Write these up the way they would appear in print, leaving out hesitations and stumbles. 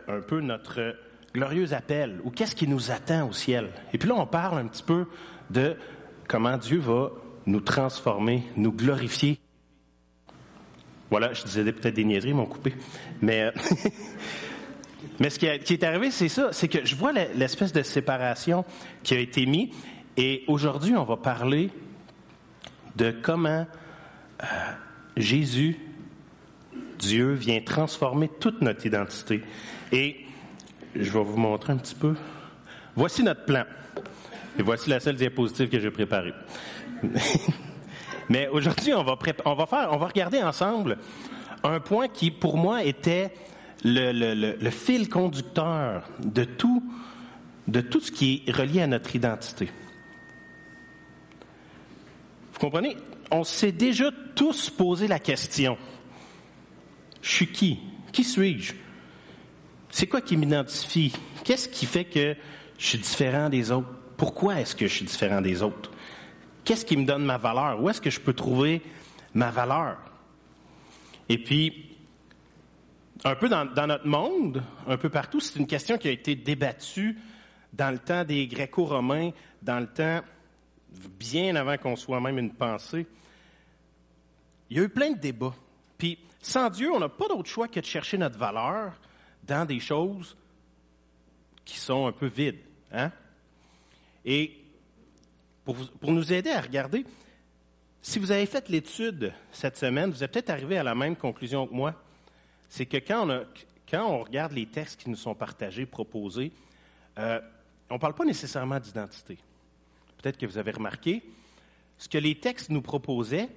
un peu notre glorieux appel, ou qu'est-ce qui nous attend au ciel. Et puis là, on parle un petit peu de comment Dieu va nous transformer, nous glorifier. Voilà, je disais peut-être des niaiseries, ils m'ont coupé. Mais ce qui est arrivé, c'est ça, c'est que je vois l'espèce de séparation qui a été mise. Et aujourd'hui, on va parler de comment Jésus, Dieu, vient transformer toute notre identité. Et je vais vous montrer un petit peu. Voici notre plan. Et voici la seule diapositive que j'ai préparée. Mais aujourd'hui, on va regarder ensemble un point qui, pour moi, était le fil conducteur de tout ce qui est relié à notre identité. Vous comprenez? On s'est déjà tous posé la question. Je suis qui? Qui suis-je? C'est quoi qui m'identifie? Qu'est-ce qui fait que je suis différent des autres? Pourquoi est-ce que je suis différent des autres? Qu'est-ce qui me donne ma valeur? Où est-ce que je peux trouver ma valeur? Et puis, un peu dans notre monde, un peu partout, c'est une question qui a été débattue dans le temps des Gréco-Romains, dans le temps bien avant qu'on soit même une pensée. Il y a eu plein de débats. Puis, sans Dieu, on n'a pas d'autre choix que de chercher notre valeur dans des choses qui sont un peu vides. Hein? Et pour nous aider à regarder, si vous avez fait l'étude cette semaine, vous êtes peut-être arrivé à la même conclusion que moi. C'est que quand on regarde les textes qui nous sont partagés, proposés, on ne parle pas nécessairement d'identité. Peut-être que vous avez remarqué, ce que les textes nous proposaient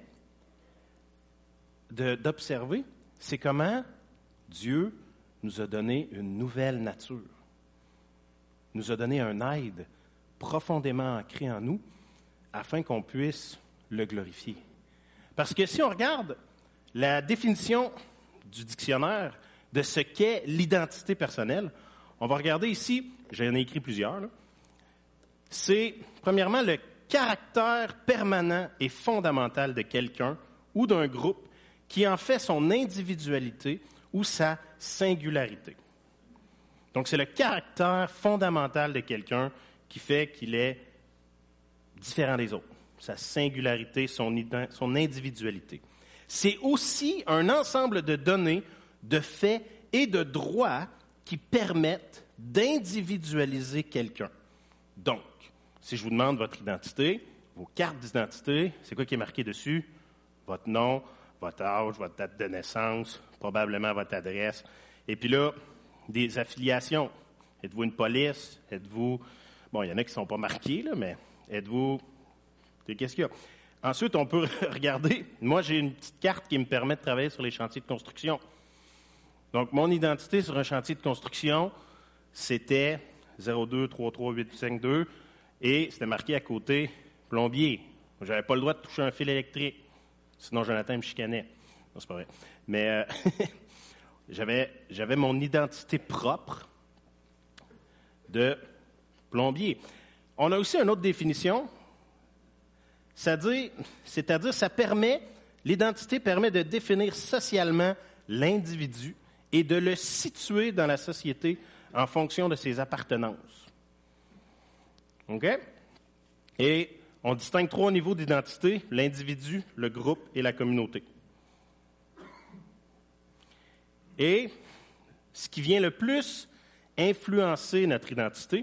d'observer, c'est comment Dieu nous a donné une nouvelle nature, nous a donné un aide profondément ancré en nous, afin qu'on puisse le glorifier. Parce que si on regarde la définition du dictionnaire de ce qu'est l'identité personnelle, on va regarder ici, j'en ai écrit plusieurs, là. C'est premièrement le caractère permanent et fondamental de quelqu'un ou d'un groupe qui en fait son individualité ou sa singularité. Donc c'est le caractère fondamental de quelqu'un qui fait qu'il est différent des autres, sa singularité, son individualité. C'est aussi un ensemble de données, de faits et de droits qui permettent d'individualiser quelqu'un. Donc, si je vous demande votre identité, vos cartes d'identité, c'est quoi qui est marqué dessus? Votre nom, votre âge, votre date de naissance, probablement votre adresse. Et puis là, des affiliations. Êtes-vous une police? Êtes-vous... Bon, il y en a qui ne sont pas marqués, là, mais êtes-vous... Qu'est-ce qu'il y a? Ensuite, on peut regarder. Moi, j'ai une petite carte qui me permet de travailler sur les chantiers de construction. Donc, mon identité sur un chantier de construction, c'était 0233852 et c'était marqué à côté plombier. Je n'avais pas le droit de toucher un fil électrique. Sinon, Jonathan me chicanait. Non, c'est pas vrai. Mais j'avais mon identité propre de plombier. On a aussi une autre définition. C'est-à-dire, l'identité permet de définir socialement l'individu et de le situer dans la société en fonction de ses appartenances. OK? Et on distingue 3 niveaux d'identité, l'individu, le groupe et la communauté. Et ce qui vient le plus influencer notre identité,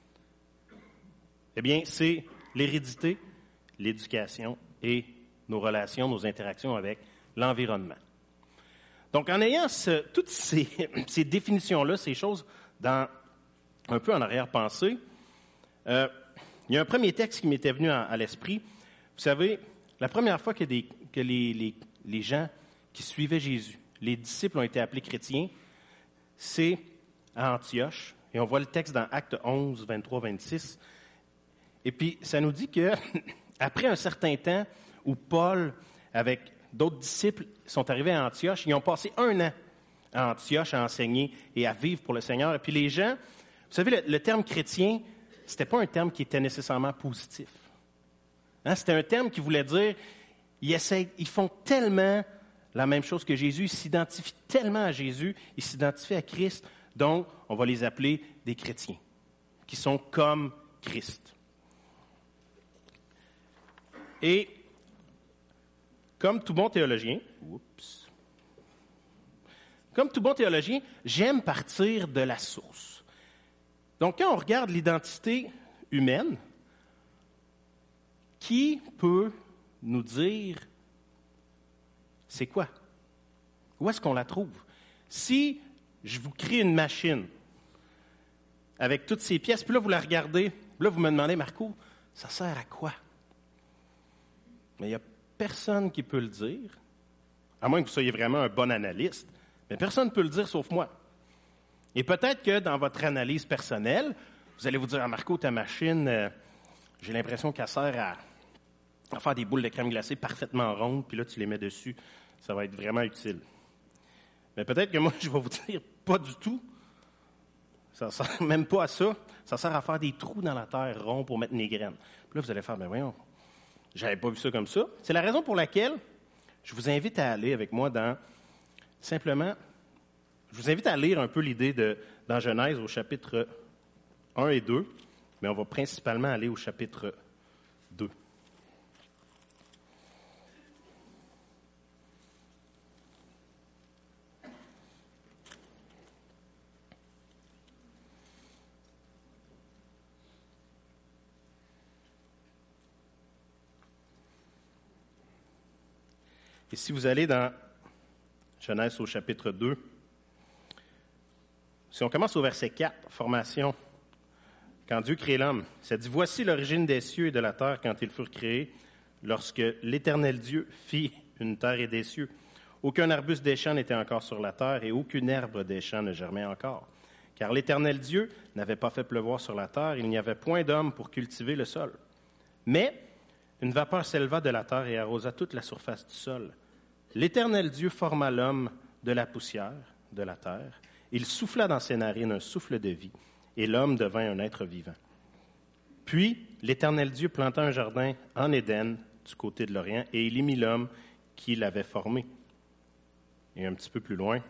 eh bien, c'est l'hérédité, l'éducation et nos relations, nos interactions avec l'environnement. Donc, en ayant toutes ces définitions-là, ces choses un peu en arrière-pensée, il y a un premier texte qui m'était venu à l'esprit. Vous savez, la première fois que les gens qui suivaient Jésus, les disciples ont été appelés chrétiens, c'est à Antioche. Et on voit le texte dans Actes 11, 23, 26. Et puis, ça nous dit que après un certain temps où Paul, avec d'autres disciples, sont arrivés à Antioche, ils ont passé 1 an à Antioche à enseigner et à vivre pour le Seigneur. Et puis les gens, vous savez, le terme chrétien, c'était pas un terme qui était nécessairement positif. Hein? C'était un terme qui voulait dire, ils font tellement la même chose que Jésus, ils s'identifient tellement à Jésus, ils s'identifient à Christ Donc, on va les appeler des chrétiens, qui sont comme Christ. Et comme tout bon théologien, j'aime partir de la source. Donc, quand on regarde l'identité humaine, qui peut nous dire c'est quoi? Où est-ce qu'on la trouve? Si je vous crée une machine avec toutes ces pièces, puis là, vous la regardez, puis là, vous me demandez, Marco, ça sert à quoi? Mais il n'y a personne qui peut le dire, à moins que vous soyez vraiment un bon analyste, mais personne ne peut le dire sauf moi. Et peut-être que dans votre analyse personnelle, vous allez vous dire, ah, Marco, ta machine, j'ai l'impression qu'elle sert à faire des boules de crème glacée parfaitement rondes, puis là, tu les mets dessus. Ça va être vraiment utile. Mais peut-être que moi, je vais vous dire, pas du tout. Ça ne sert même pas à ça. Ça sert à faire des trous dans la terre ronds pour mettre mes graines. Puis là, vous allez faire, ben voyons, j'avais pas vu ça comme ça. C'est la raison pour laquelle je vous invite à aller avec moi simplement, je vous invite à lire un peu l'idée dans Genèse au chapitre 1 et 2, mais on va principalement aller au chapitre 2. Et si vous allez dans Genèse au chapitre 2, si on commence au verset 4, formation, quand Dieu crée l'homme, ça dit « Voici l'origine des cieux et de la terre quand ils furent créés, lorsque l'Éternel Dieu fit une terre et des cieux. Aucun arbuste des champs n'était encore sur la terre et aucune herbe des champs ne germait encore. Car l'Éternel Dieu n'avait pas fait pleuvoir sur la terre, il n'y avait point d'homme pour cultiver le sol. Mais une vapeur s'éleva de la terre et arrosa toute la surface du sol. L'Éternel Dieu forma l'homme de la poussière de la terre. Il souffla dans ses narines un souffle de vie, et l'homme devint un être vivant. Puis l'Éternel Dieu planta un jardin en Éden, du côté de l'Orient, et il y mit l'homme qui l'avait formé. » Et un petit peu plus loin,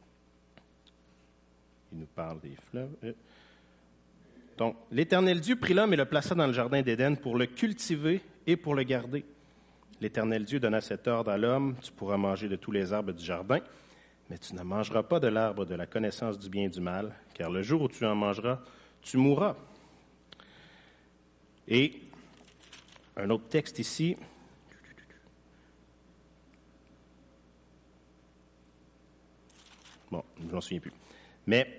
il nous parle des fleuves. Donc, l'Éternel Dieu prit l'homme et le plaça dans le jardin d'Éden pour le cultiver et pour le garder. L'Éternel Dieu donna cet ordre à l'homme, « Tu pourras manger de tous les arbres du jardin, mais tu ne mangeras pas de l'arbre de la connaissance du bien et du mal, car le jour où tu en mangeras, tu mourras. » Et un autre texte ici. Bon, je m'en souviens plus. Mais,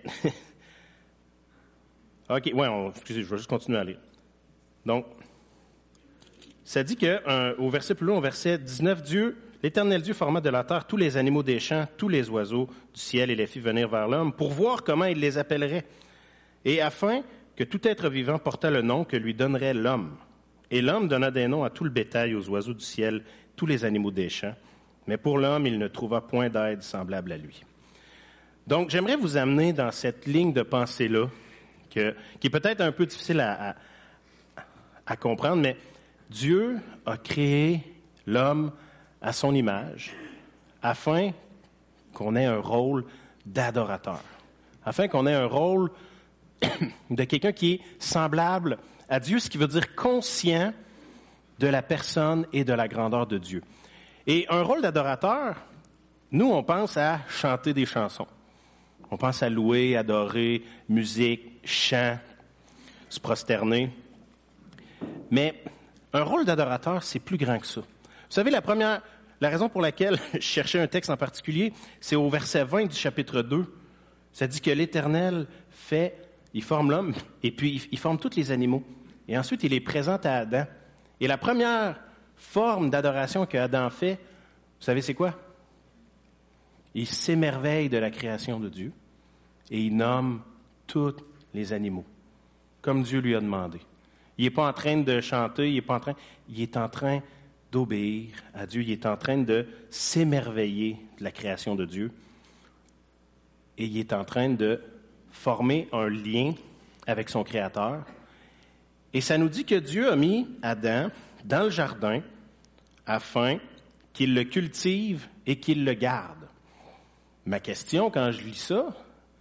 OK, excusez, je vais juste continuer à lire. Donc, ça dit qu'au verset plus long, au verset 19, l'Éternel Dieu forma de la terre tous les animaux des champs, tous les oiseaux du ciel et les fit venir vers l'homme pour voir comment il les appellerait. Et afin que tout être vivant portât le nom que lui donnerait l'homme. Et l'homme donna des noms à tout le bétail, aux oiseaux du ciel, tous les animaux des champs. Mais pour l'homme, il ne trouva point d'aide semblable à lui. Donc, j'aimerais vous amener dans cette ligne de pensée-là, qui est peut-être un peu difficile à comprendre, mais Dieu a créé l'homme à son image, afin qu'on ait un rôle d'adorateur, afin qu'on ait un rôle de quelqu'un qui est semblable à Dieu, ce qui veut dire conscient de la personne et de la grandeur de Dieu. Et un rôle d'adorateur, nous, on pense à chanter des chansons. On pense à louer, adorer, musique, chant, se prosterner. Mais un rôle d'adorateur, c'est plus grand que ça. Vous savez, la raison pour laquelle je cherchais un texte en particulier, c'est au verset 20 du chapitre 2. Ça dit que l'Éternel il forme l'homme, et puis il forme tous les animaux. Et ensuite, il les présente à Adam. Et la première forme d'adoration qu'Adam fait, vous savez c'est quoi? Il s'émerveille de la création de Dieu et il nomme tous les animaux, comme Dieu lui a demandé. Il n'est pas en train de chanter, il est en train d'obéir à Dieu, il est en train de s'émerveiller de la création de Dieu et il est en train de former un lien avec son Créateur. Et ça nous dit que Dieu a mis Adam dans le jardin afin qu'il le cultive et qu'il le garde. Ma question, quand je lis ça,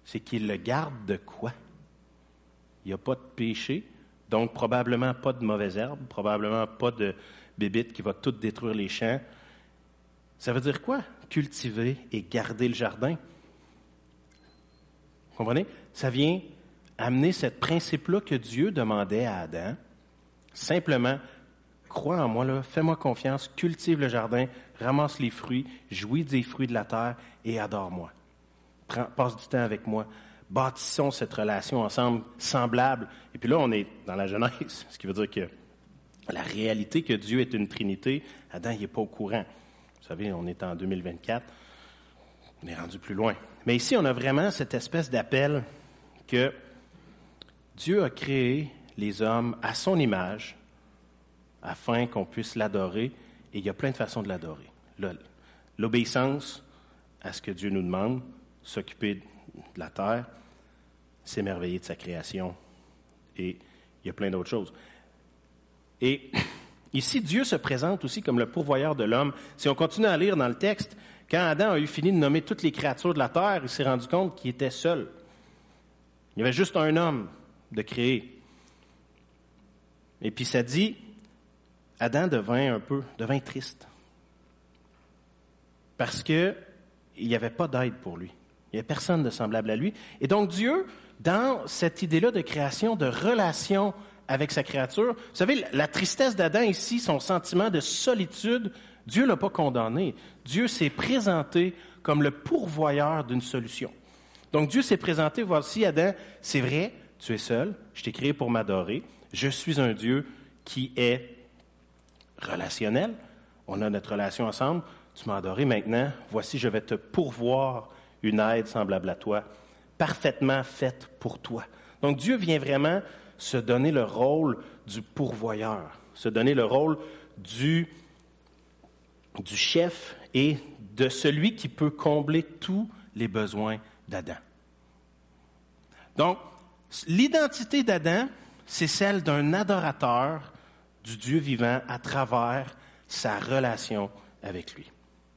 c'est qu'il le garde de quoi? Il n'y a pas de péché, donc probablement pas de mauvaises herbes, probablement pas de bébite qui va tout détruire les champs. Ça veut dire quoi? Cultiver et garder le jardin. Vous comprenez? Ça vient amener ce principe-là que Dieu demandait à Adam. Simplement, crois en moi, là, fais-moi confiance, cultive le jardin, ramasse les fruits, jouis des fruits de la terre et adore-moi. Passe du temps avec moi. Bâtissons cette relation ensemble, semblable. Et puis là, on est dans la Genèse, ce qui veut dire que la réalité que Dieu est une Trinité, Adam, il n'est pas au courant. Vous savez, on est en 2024, on est rendu plus loin. Mais ici, on a vraiment cette espèce d'appel que Dieu a créé les hommes à son image afin qu'on puisse l'adorer. Et il y a plein de façons de l'adorer. L'obéissance à ce que Dieu nous demande, s'occuper de la terre, s'émerveiller de sa création. Et il y a plein d'autres choses. Et ici, Dieu se présente aussi comme le pourvoyeur de l'homme. Si on continue à lire dans le texte, quand Adam a eu fini de nommer toutes les créatures de la terre, il s'est rendu compte qu'il était seul. Il y avait juste un homme de créer. Et puis ça dit, Adam devint triste. Parce que il n'y avait pas d'aide pour lui. Il n'y avait personne de semblable à lui. Et donc Dieu, dans cette idée-là de création, de relation avec sa créature, vous savez, la tristesse d'Adam ici, son sentiment de solitude, Dieu ne l'a pas condamné. Dieu s'est présenté comme le pourvoyeur d'une solution. Donc Dieu s'est présenté, voici Adam, c'est vrai, tu es seul, je t'ai créé pour m'adorer, je suis un Dieu qui est relationnel, on a notre relation ensemble, tu m'as adoré maintenant, voici je vais te pourvoir une aide semblable à toi, parfaitement faite pour toi. Donc Dieu vient vraiment se donner le rôle du pourvoyeur, se donner le rôle du chef et de celui qui peut combler tous les besoins d'Adam. Donc, l'identité d'Adam, c'est celle d'un adorateur du Dieu vivant à travers sa relation avec lui.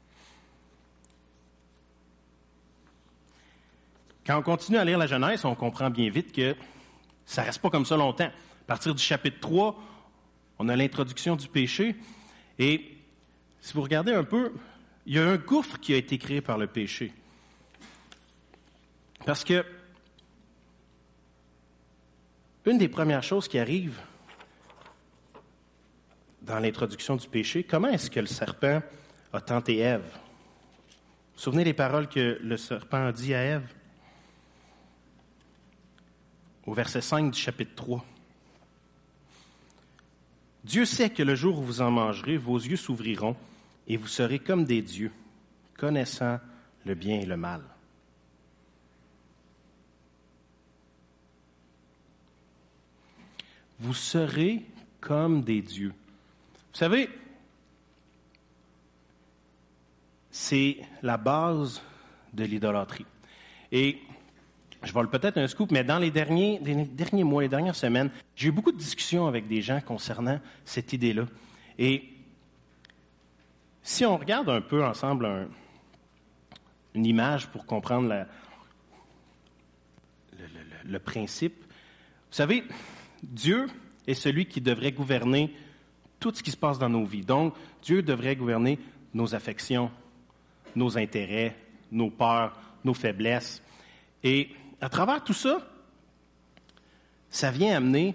Quand on continue à lire la Genèse, on comprend bien vite que ça ne reste pas comme ça longtemps. À partir du chapitre 3, on a l'introduction du péché. Et si vous regardez un peu, il y a un gouffre qui a été créé par le péché. Parce que une des premières choses qui arrive dans l'introduction du péché, comment est-ce que le serpent a tenté Ève? Vous vous souvenez des paroles que le serpent a dit à Ève? Au verset 5 du chapitre 3. Dieu sait que le jour où vous en mangerez, vos yeux s'ouvriront et vous serez comme des dieux, connaissant le bien et le mal. Vous serez comme des dieux. Vous savez, c'est la base de l'idolâtrie. Et je vole peut-être un scoop, mais dans les derniers mois, les dernières semaines, j'ai eu beaucoup de discussions avec des gens concernant cette idée-là. Et si on regarde un peu ensemble une image pour comprendre le principe, vous savez, Dieu est celui qui devrait gouverner tout ce qui se passe dans nos vies. Donc, Dieu devrait gouverner nos affections, nos intérêts, nos peurs, nos faiblesses. Et à travers tout ça, ça vient amener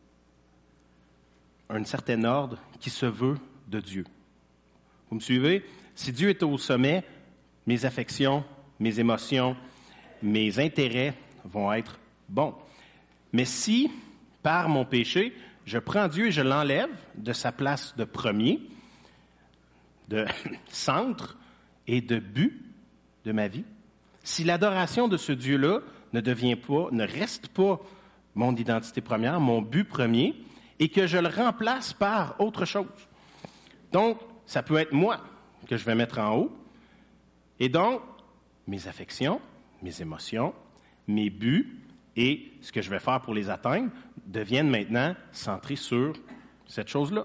un certain ordre qui se veut de Dieu. Vous me suivez? Si Dieu est au sommet, mes affections, mes émotions, mes intérêts vont être bons. Mais si, par mon péché, je prends Dieu et je l'enlève de sa place de premier, de centre et de but de ma vie, si l'adoration de ce Dieu-là ne reste pas mon identité première, mon but premier, et que je le remplace par autre chose. Donc, ça peut être moi que je vais mettre en haut, et donc, mes affections, mes émotions, mes buts, et ce que je vais faire pour les atteindre, deviennent maintenant centrés sur cette chose-là.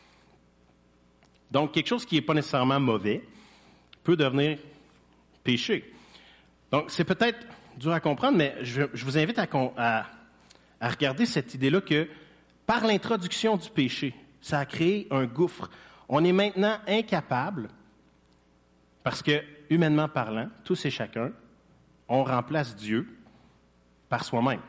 Donc, quelque chose qui n'est pas nécessairement mauvais peut devenir péché. Donc, c'est peut-être dur à comprendre, mais je vous invite à regarder cette idée-là que par l'introduction du péché, ça a créé un gouffre. On est maintenant incapable, parce que, humainement parlant, tous et chacun, on remplace Dieu par soi-même.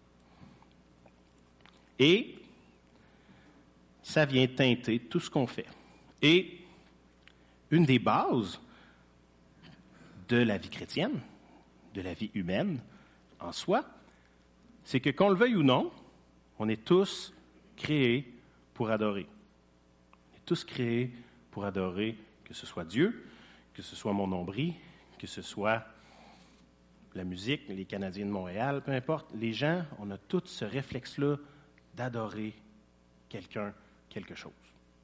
Et ça vient teinter tout ce qu'on fait. Et une des bases de la vie chrétienne, de la vie humaine en soi, c'est que qu'on le veuille ou non, on est tous créés pour adorer. On est tous créés pour adorer, que ce soit Dieu, que ce soit mon nombril, que ce soit la musique, les Canadiens de Montréal, peu importe. Les gens, on a tous ce réflexe-là d'adorer quelqu'un, quelque chose.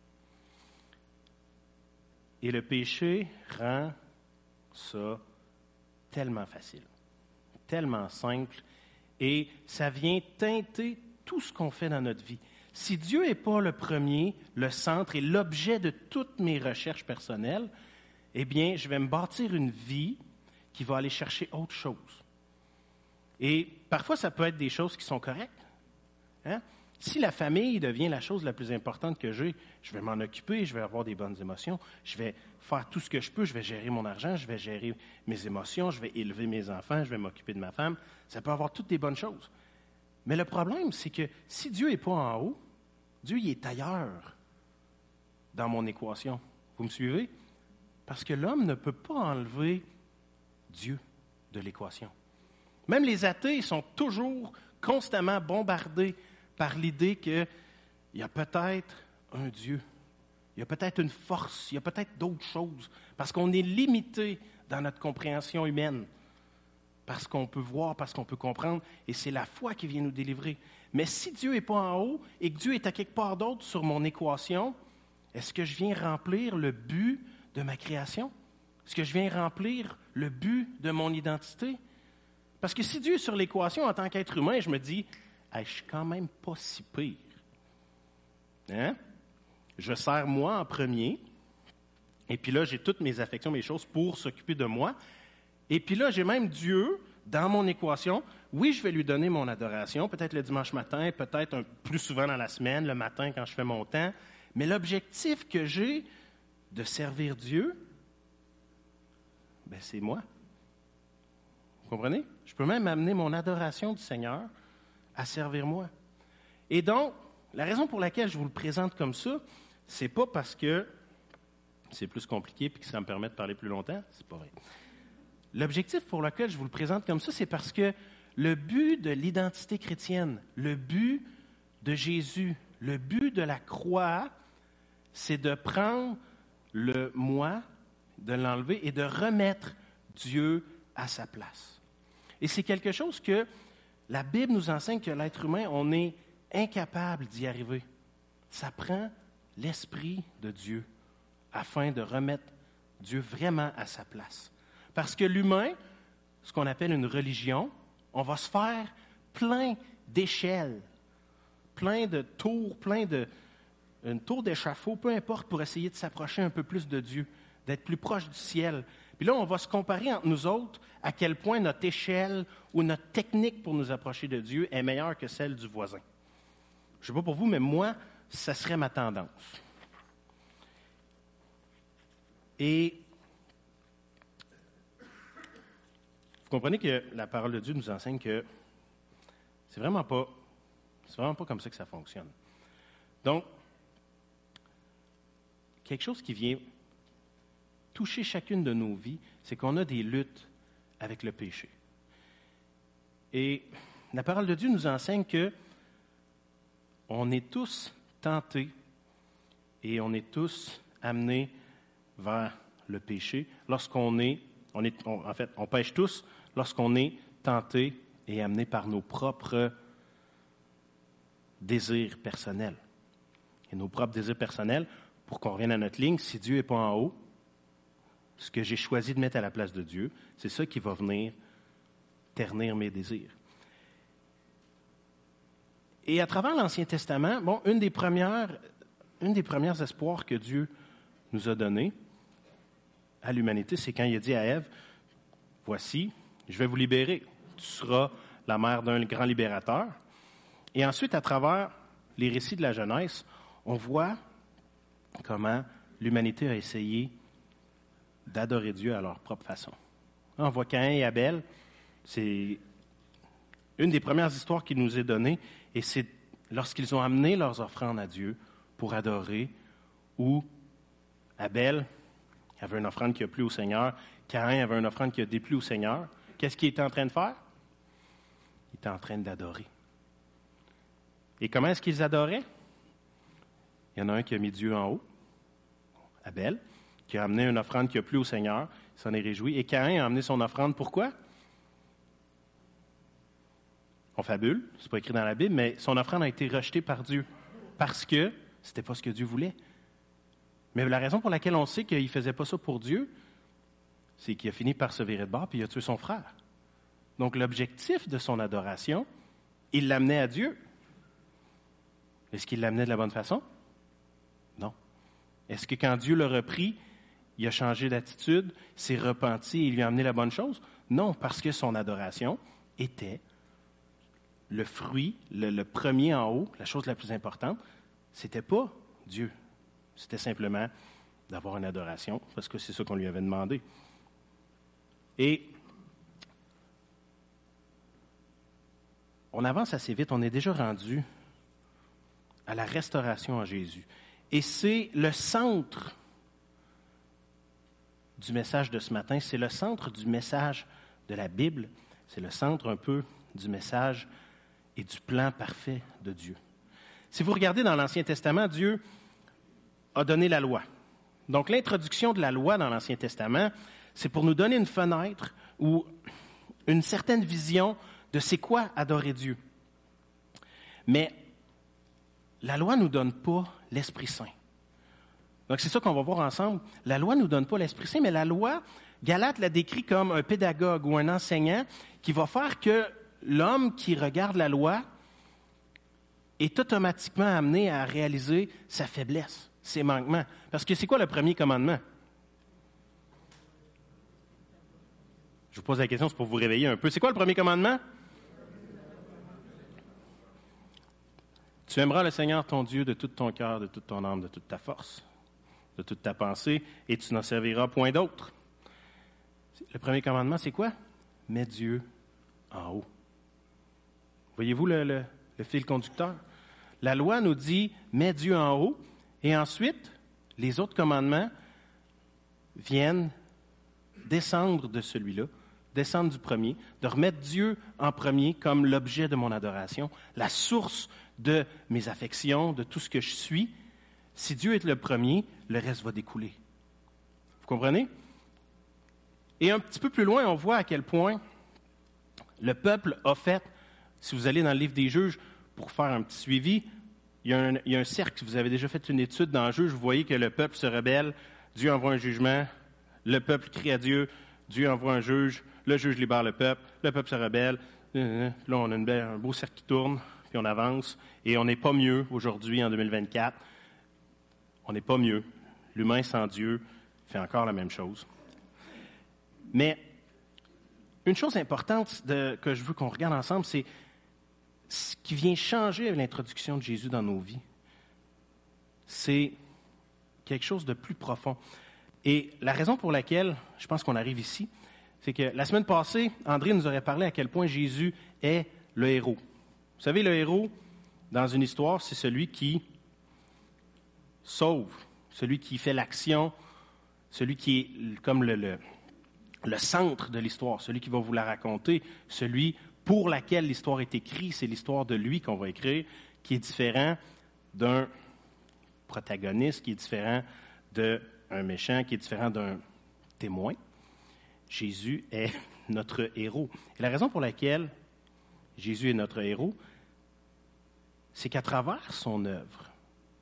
Et le péché rend ça tellement facile, tellement simple, et ça vient teinter tout ce qu'on fait dans notre vie. Si Dieu n'est pas le premier, le centre et l'objet de toutes mes recherches personnelles, eh bien, je vais me bâtir une vie qui va aller chercher autre chose. Et parfois, ça peut être des choses qui sont correctes. Hein? Si la famille devient la chose la plus importante que j'ai, je vais m'en occuper, je vais avoir des bonnes émotions, je vais faire tout ce que je peux, je vais gérer mon argent, je vais gérer mes émotions, je vais élever mes enfants, je vais m'occuper de ma femme. Ça peut avoir toutes des bonnes choses. Mais le problème, c'est que si Dieu n'est pas en haut, Dieu il est ailleurs dans mon équation. Vous me suivez? Parce que l'homme ne peut pas enlever Dieu de l'équation. Même les athées sont toujours constamment bombardés par l'idée qu'il y a peut-être un Dieu, il y a peut-être une force, il y a peut-être d'autres choses, parce qu'on est limité dans notre compréhension humaine, parce qu'on peut voir, parce qu'on peut comprendre, et c'est la foi qui vient nous délivrer. Mais si Dieu n'est pas en haut et que Dieu est à quelque part d'autre sur mon équation, est-ce que je viens remplir le but de ma création? Est-ce que je viens remplir le but de mon identité? Parce que si Dieu est sur l'équation en tant qu'être humain, je me dis, hey, je suis quand même pas si pire. Hein? Je sers moi en premier, et puis là, j'ai toutes mes affections, mes choses pour s'occuper de moi. Et puis là, j'ai même Dieu dans mon équation. Oui, je vais lui donner mon adoration, peut-être le dimanche matin, peut-être plus souvent dans la semaine, le matin quand je fais mon temps. Mais l'objectif que j'ai de servir Dieu, ben c'est moi. Vous comprenez? Je peux même amener mon adoration du Seigneur à servir moi. Et donc, la raison pour laquelle je vous le présente comme ça, c'est pas parce que c'est plus compliqué et que ça me permet de parler plus longtemps. C'est pas vrai. L'objectif pour lequel je vous le présente comme ça, c'est parce que le but de l'identité chrétienne, le but de Jésus, le but de la croix, c'est de prendre le moi, de l'enlever et de remettre Dieu à sa place. Et c'est quelque chose que la Bible nous enseigne que l'être humain, on est incapable d'y arriver. Ça prend l'Esprit de Dieu afin de remettre Dieu vraiment à sa place. Parce que l'humain, ce qu'on appelle une religion, on va se faire plein d'échelles, plein de tours, une tour d'échafaud, peu importe, pour essayer de s'approcher un peu plus de Dieu, d'être plus proche du ciel. Puis là, on va se comparer entre nous autres à quel point notre échelle ou notre technique pour nous approcher de Dieu est meilleure que celle du voisin. Je ne sais pas pour vous, mais moi, ça serait ma tendance. Et vous comprenez que la parole de Dieu nous enseigne que c'est vraiment pas comme ça que ça fonctionne. Donc, quelque chose qui vient toucher chacune de nos vies, c'est qu'on a des luttes avec le péché. Et la parole de Dieu nous enseigne que on est tous tentés et on est tous amenés vers le péché lorsqu'on on pêche tous lorsqu'on est tenté et amené par nos propres désirs personnels. Et nos propres désirs personnels, pour qu'on revienne à notre ligne, si Dieu n'est pas en haut, ce que j'ai choisi de mettre à la place de Dieu, c'est ça qui va venir ternir mes désirs. Et à travers l'Ancien Testament, une des premières espoirs que Dieu nous a donnés à l'humanité, c'est quand il a dit à Ève, « Voici, je vais vous libérer. tu seras la mère d'un grand libérateur. Et ensuite, à travers les récits de la Genèse, on voit comment l'humanité a essayé d'adorer Dieu à leur propre façon. On voit Caïn et Abel, c'est une des premières histoires qui nous est donnée, et c'est lorsqu'ils ont amené leurs offrandes à Dieu pour adorer, où Abel avait une offrande qui a plu au Seigneur, Caïn avait une offrande qui a déplu au Seigneur. Qu'est-ce qu'il était en train de faire? Il était en train d'adorer. Et comment est-ce qu'ils adoraient? Il y en a un qui a mis Dieu en haut, Abel, qui a amené une offrande qui a plu au Seigneur, il s'en est réjoui. Et Caïn a amené son offrande, pourquoi? On fabule, c'est pas écrit dans la Bible, mais son offrande a été rejetée par Dieu, parce que c'était pas ce que Dieu voulait. Mais la raison pour laquelle on sait qu'il ne faisait pas ça pour Dieu, c'est qu'il a fini par se virer de bord, puis il a tué son frère. Donc l'objectif de son adoration, il l'amenait à Dieu. Est-ce qu'il l'amenait de la bonne façon? Non. Est-ce que quand Dieu l'a repris, il a changé d'attitude, s'est repenti et il lui a amené la bonne chose? Non, parce que son adoration était le fruit, le premier en haut, la chose la plus importante, c'était pas Dieu. C'était simplement d'avoir une adoration, parce que c'est ça qu'on lui avait demandé. Et on avance assez vite, on est déjà rendu à la restauration en Jésus. Et c'est le centre du message de ce matin, c'est le centre du message de la Bible, c'est le centre un peu du message et du plan parfait de Dieu. Si vous regardez dans l'Ancien Testament, Dieu a donné la loi. Donc l'introduction de la loi dans l'Ancien Testament, c'est pour nous donner une fenêtre ou une certaine vision de c'est quoi adorer Dieu. Mais la loi ne nous donne pas l'Esprit Saint. Donc c'est ça qu'on va voir ensemble. La loi ne nous donne pas l'Esprit Saint, mais la loi, Galate la décrit comme un pédagogue ou un enseignant qui va faire que l'homme qui regarde la loi est automatiquement amené à réaliser sa faiblesse, ses manquements. Parce que c'est quoi le premier commandement? Je vous pose la question, c'est pour vous réveiller un peu. C'est quoi le premier commandement? Tu aimeras le Seigneur ton Dieu de tout ton cœur, de toute ton âme, de toute ta force, de toute ta pensée, et tu n'en serviras point d'autre. Le premier commandement, c'est quoi? Mets Dieu en haut. Voyez-vous le fil conducteur? La loi nous dit, mets Dieu en haut, et ensuite, les autres commandements viennent descendre de celui-là, descendre du premier, de remettre Dieu en premier comme l'objet de mon adoration, la source de mes affections, de tout ce que je suis. Si Dieu est le premier, le reste va découler. Vous comprenez? Et un petit peu plus loin, on voit à quel point le peuple a fait, si vous allez dans le livre des Juges, pour faire un petit suivi, il y a un cercle. Si vous avez déjà fait une étude dans le Juge, vous voyez que le peuple se rebelle, Dieu envoie un jugement, le peuple crie à Dieu, Dieu envoie un juge, le juge libère le peuple se rebelle. Là, on a un beau cercle qui tourne, puis on avance, et on n'est pas mieux aujourd'hui, en 2024. On n'est pas mieux. L'humain sans Dieu fait encore la même chose. Mais une chose importante que je veux qu'on regarde ensemble, c'est ce qui vient changer avec l'introduction de Jésus dans nos vies. C'est quelque chose de plus profond. Et la raison pour laquelle je pense qu'on arrive ici, c'est que la semaine passée, André nous aurait parlé à quel point Jésus est le héros. Vous savez, le héros, dans une histoire, c'est celui qui sauve, celui qui fait l'action, celui qui est comme le centre de l'histoire, celui qui va vous la raconter, celui pour laquelle l'histoire est écrite, c'est l'histoire de lui qu'on va écrire, qui est différent d'un protagoniste, qui est différent d'un méchant, qui est différent d'un témoin. Jésus est notre héros. Et la raison pour laquelle Jésus est notre héros, c'est qu'à travers son œuvre,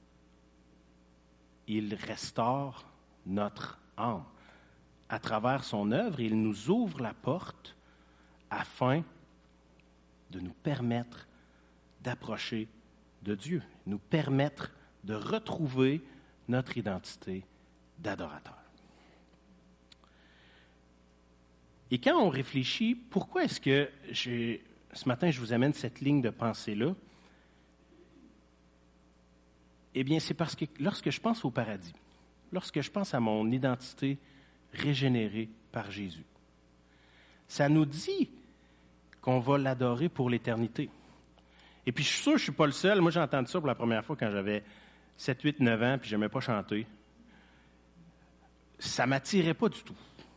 il restaure notre âme. À travers son œuvre, il nous ouvre la porte afin de nous permettre d'approcher de Dieu, nous permettre de retrouver notre identité d'adorateur. Et quand on réfléchit, pourquoi est-ce que ce matin je vous amène cette ligne de pensée-là? Eh bien, c'est parce que lorsque je pense au paradis, lorsque je pense à mon identité régénérée par Jésus, ça nous dit qu'on va l'adorer pour l'éternité. Et puis, je suis sûr que je ne suis pas le seul. Moi, j'ai entendu ça pour la première fois quand j'avais 7, 8, 9 ans, puis je n'aimais pas chanter. Ça ne m'attirait pas du tout.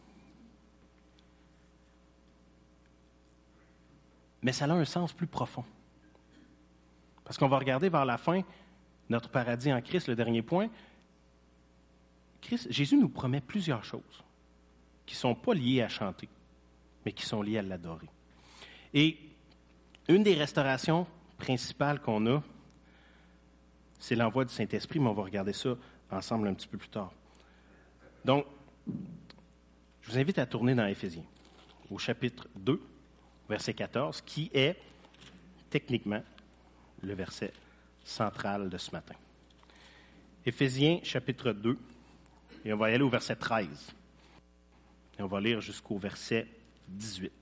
Mais ça a un sens plus profond. Parce qu'on va regarder vers la fin, notre paradis en Christ, le dernier point. Jésus nous promet plusieurs choses qui ne sont pas liées à chanter, mais qui sont liées à l'adorer. Et une des restaurations principales qu'on a, c'est l'envoi du Saint-Esprit, mais on va regarder ça ensemble un petit peu plus tard. Donc, je vous invite à tourner dans Éphésiens, au chapitre 2, verset 14, qui est techniquement le verset central de ce matin. Éphésiens, chapitre 2, et on va y aller au verset 13. Et on va lire jusqu'au verset 18.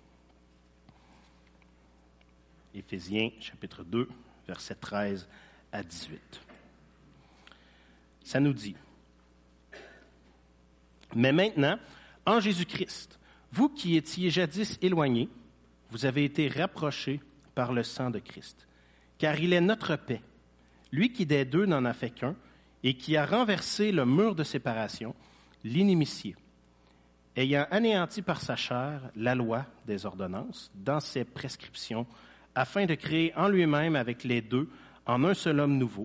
Éphésiens, chapitre 2, verset 13 à 18. Ça nous dit: « Mais maintenant, en Jésus-Christ, vous qui étiez jadis éloignés, vous avez été rapprochés par le sang de Christ. Car il est notre paix, lui qui des deux n'en a fait qu'un, et qui a renversé le mur de séparation, l'inimitié, ayant anéanti par sa chair la loi des ordonnances dans ses prescriptions, afin de créer en lui-même avec les deux en un seul homme nouveau,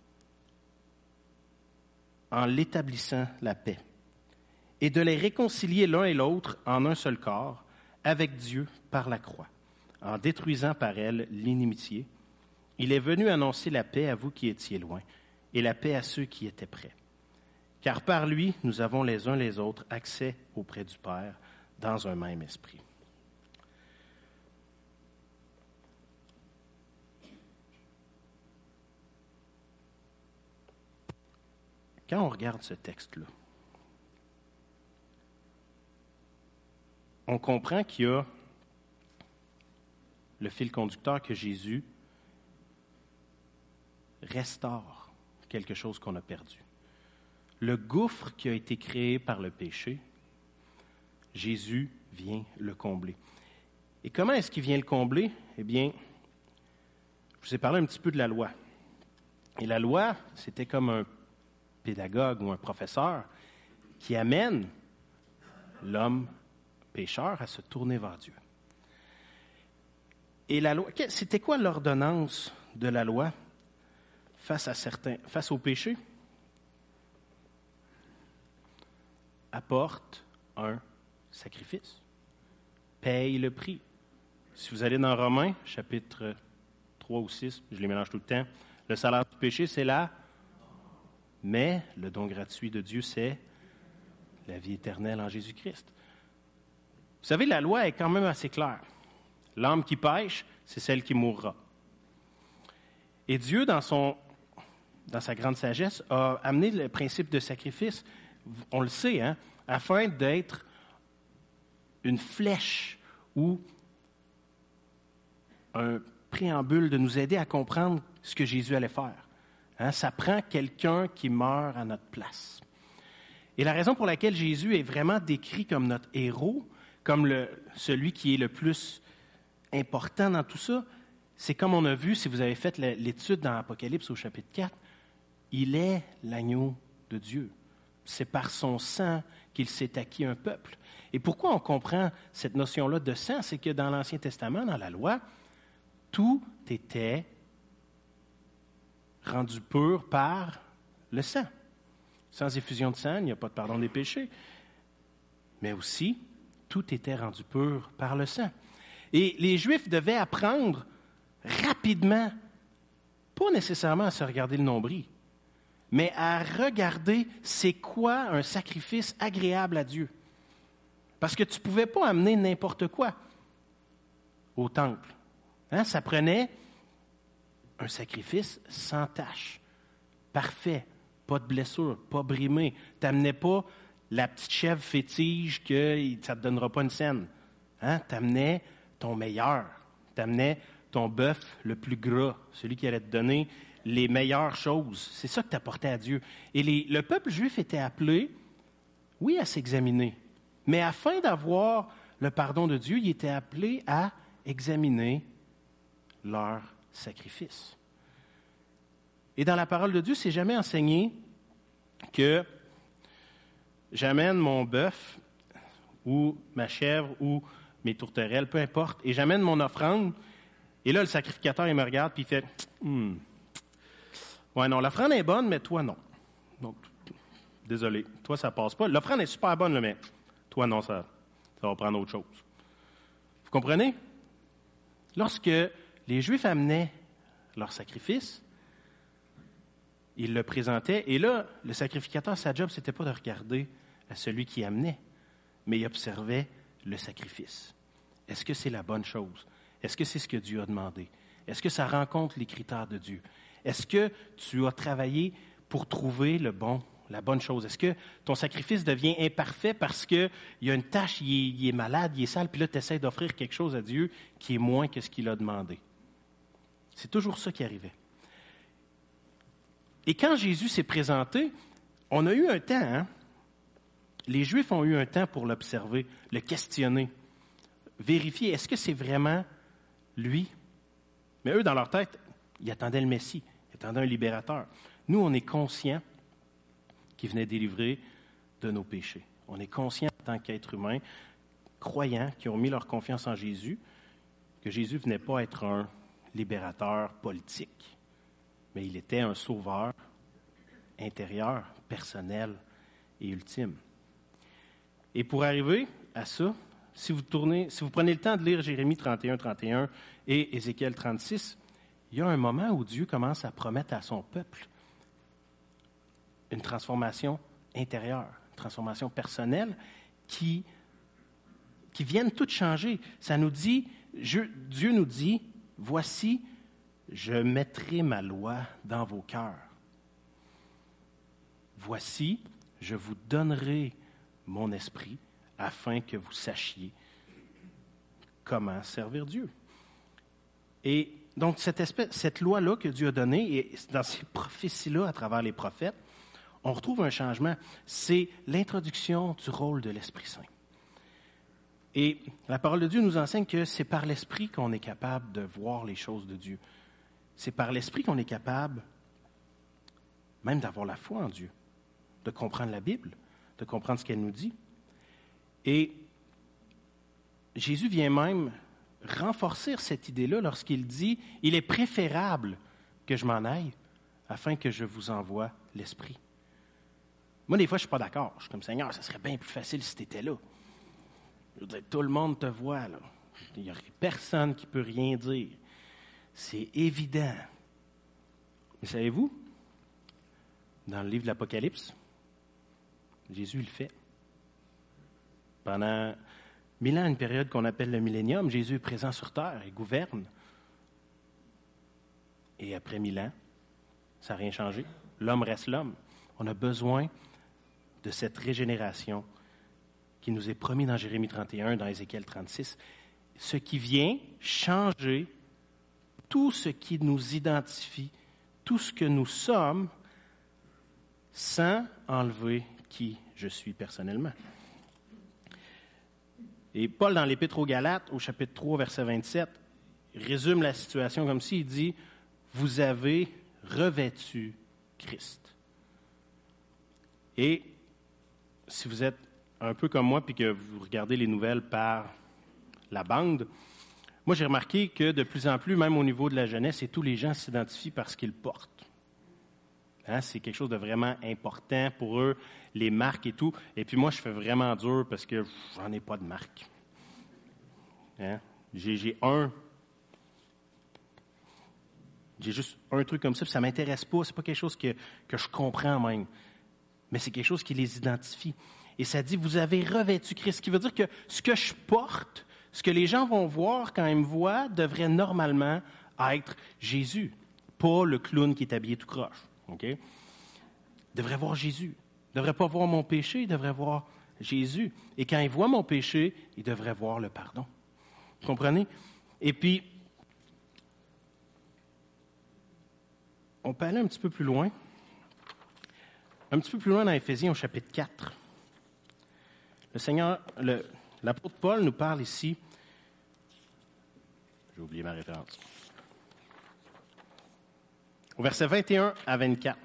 en l'établissant la paix, et de les réconcilier l'un et l'autre en un seul corps, avec Dieu par la croix, en détruisant par elle l'inimitié. Il est venu annoncer la paix à vous qui étiez loin, et la paix à ceux qui étaient près. Car par lui, nous avons les uns les autres accès auprès du Père dans un même esprit. » Quand on regarde ce texte-là, on comprend qu'il y a le fil conducteur que Jésus restaure quelque chose qu'on a perdu. Le gouffre qui a été créé par le péché, Jésus vient le combler. Et comment est-ce qu'il vient le combler? Eh bien, je vous ai parlé un petit peu de la loi. Et la loi, c'était comme un pédagogue ou un professeur qui amène l'homme pécheur à se tourner vers Dieu. Et la loi, c'était quoi l'ordonnance de la loi face au péché? Apporte un sacrifice. Paye le prix. Si vous allez dans Romains, chapitre 3 ou 6, je les mélange tout le temps, le salaire du péché, c'est la... Mais le don gratuit de Dieu, c'est la vie éternelle en Jésus-Christ. Vous savez, la loi est quand même assez claire. L'âme qui pêche, c'est celle qui mourra. Et Dieu, dans sa grande sagesse, a amené le principe de sacrifice, on le sait, afin d'être une flèche ou un préambule, de nous aider à comprendre ce que Jésus allait faire. Ça prend quelqu'un qui meurt à notre place. Et la raison pour laquelle Jésus est vraiment décrit comme notre héros, comme celui qui est le plus important dans tout ça, c'est comme on a vu, si vous avez fait l'étude dans Apocalypse au chapitre 4, il est l'agneau de Dieu. C'est par son sang qu'il s'est acquis un peuple. Et pourquoi on comprend cette notion-là de sang? C'est que dans l'Ancien Testament, dans la loi, tout était rendu pur par le sang. Sans effusion de sang, il n'y a pas de pardon des péchés. Mais aussi, tout était rendu pur par le sang. Et les Juifs devaient apprendre rapidement, pas nécessairement à se regarder le nombril, mais à regarder c'est quoi un sacrifice agréable à Dieu. Parce que tu ne pouvais pas amener n'importe quoi au temple. Ça prenait un sacrifice sans tache, parfait, pas de blessure, pas brimé. Tu n'amenais pas la petite chèvre fétige que ça ne te donnera pas une scène. Hein? Tu amenais ton meilleur. Tu amenais ton bœuf le plus gras, celui qui allait te donner les meilleures choses. C'est ça que tu apportais à Dieu. Et le peuple juif était appelé, oui, à s'examiner, mais afin d'avoir le pardon de Dieu, il était appelé à examiner leur sacrifice. Et dans la parole de Dieu, c'est jamais enseigné que j'amène mon bœuf ou ma chèvre ou mes tourterelles, peu importe, et j'amène mon offrande, et là, le sacrificateur, il me regarde, puis il fait ouais, non, l'offrande est bonne, mais toi, non. Donc, désolé, toi, ça passe pas. L'offrande est super bonne, là, mais toi, non, ça va prendre autre chose. Vous comprenez? Lorsque les Juifs amenaient leur sacrifice, ils le présentaient, et là, le sacrificateur, sa job, c'était pas de regarder à celui qui amenait, mais il observait le sacrifice. Est-ce que c'est la bonne chose? Est-ce que c'est ce que Dieu a demandé? Est-ce que ça rencontre les critères de Dieu? Est-ce que tu as travaillé pour trouver la bonne chose? Est-ce que ton sacrifice devient imparfait parce qu'il y a une tâche, il est malade, il est sale, puis là, tu essaies d'offrir quelque chose à Dieu qui est moins que ce qu'il a demandé? C'est toujours ça qui arrivait. Et quand Jésus s'est présenté, on a eu un temps, hein? Les Juifs ont eu un temps pour l'observer, le questionner, vérifier, est-ce que c'est vraiment lui? Mais eux, dans leur tête, ils attendaient le Messie, ils attendaient un libérateur. Nous, on est conscients qu'il venait délivrer de nos péchés. On est conscients en tant qu'êtres humains, croyants, qui ont mis leur confiance en Jésus, que Jésus ne venait pas être un libérateur politique, mais il était un sauveur intérieur, personnel et ultime. Et pour arriver à ça, si vous prenez le temps de lire Jérémie 31 et Ézéchiel 36, il y a un moment où Dieu commence à promettre à son peuple une transformation intérieure, une transformation personnelle qui viennent tout changer. Ça nous dit, Dieu nous dit, voici, je mettrai ma loi dans vos cœurs. Voici, je vous donnerai mon esprit afin que vous sachiez comment servir Dieu. Et donc, cette loi-là que Dieu a donnée, et dans ces prophéties-là, à travers les prophètes, on retrouve un changement. C'est l'introduction du rôle de l'Esprit Saint. Et la parole de Dieu nous enseigne que c'est par l'Esprit qu'on est capable de voir les choses de Dieu. C'est par l'Esprit qu'on est capable même d'avoir la foi en Dieu, de comprendre la Bible, de comprendre ce qu'elle nous dit. Et Jésus vient même renforcer cette idée-là lorsqu'il dit « Il est préférable que je m'en aille afin que je vous envoie l'Esprit. » Moi, des fois, je ne suis pas d'accord. Je suis comme « Seigneur, ça serait bien plus facile si tu étais là. » Je veux dire, tout le monde te voit, là. Il n'y a personne qui peut rien dire. C'est évident. Mais savez-vous, dans le livre de l'Apocalypse, Jésus le fait. Pendant 1000 ans, une période qu'on appelle le millénium, Jésus est présent sur terre et gouverne. Et après 1000 ans, ça n'a rien changé. L'homme reste l'homme. On a besoin de cette régénération qui nous est promis dans Jérémie 31, dans Ézéchiel 36, ce qui vient changer tout ce qui nous identifie, tout ce que nous sommes, sans enlever qui je suis personnellement. Et Paul, dans l'Épître aux Galates, au chapitre 3, verset 27, résume la situation comme ci, il dit « Vous avez revêtu Christ. » Et si vous êtes un peu comme moi, puis que vous regardez les nouvelles par la bande, moi j'ai remarqué que de plus en plus, même au niveau de la jeunesse, et tous les gens s'identifient par ce qu'ils portent. Hein, c'est quelque chose de vraiment important pour eux, les marques et tout. Et puis moi, je fais vraiment dur parce que j'en ai pas de marque. Hein? J'ai juste un truc comme ça, puis ça ne m'intéresse pas. C'est pas quelque chose que je comprends même. Mais c'est quelque chose qui les identifie. Et ça dit, vous avez revêtu Christ. Ce qui veut dire que ce que je porte, ce que les gens vont voir quand ils me voient, devrait normalement être Jésus, pas le clown qui est habillé tout croche. Okay? Devrait voir Jésus. ne devrait pas voir mon péché, il devrait voir Jésus. Et quand il voit mon péché, il devrait voir le pardon. Vous comprenez? Et puis, on peut aller un petit peu plus loin. Un petit peu plus loin dans Éphésiens au chapitre 4. L'apôtre Paul nous parle ici. J'ai oublié ma référence. Au verset 21 à 24.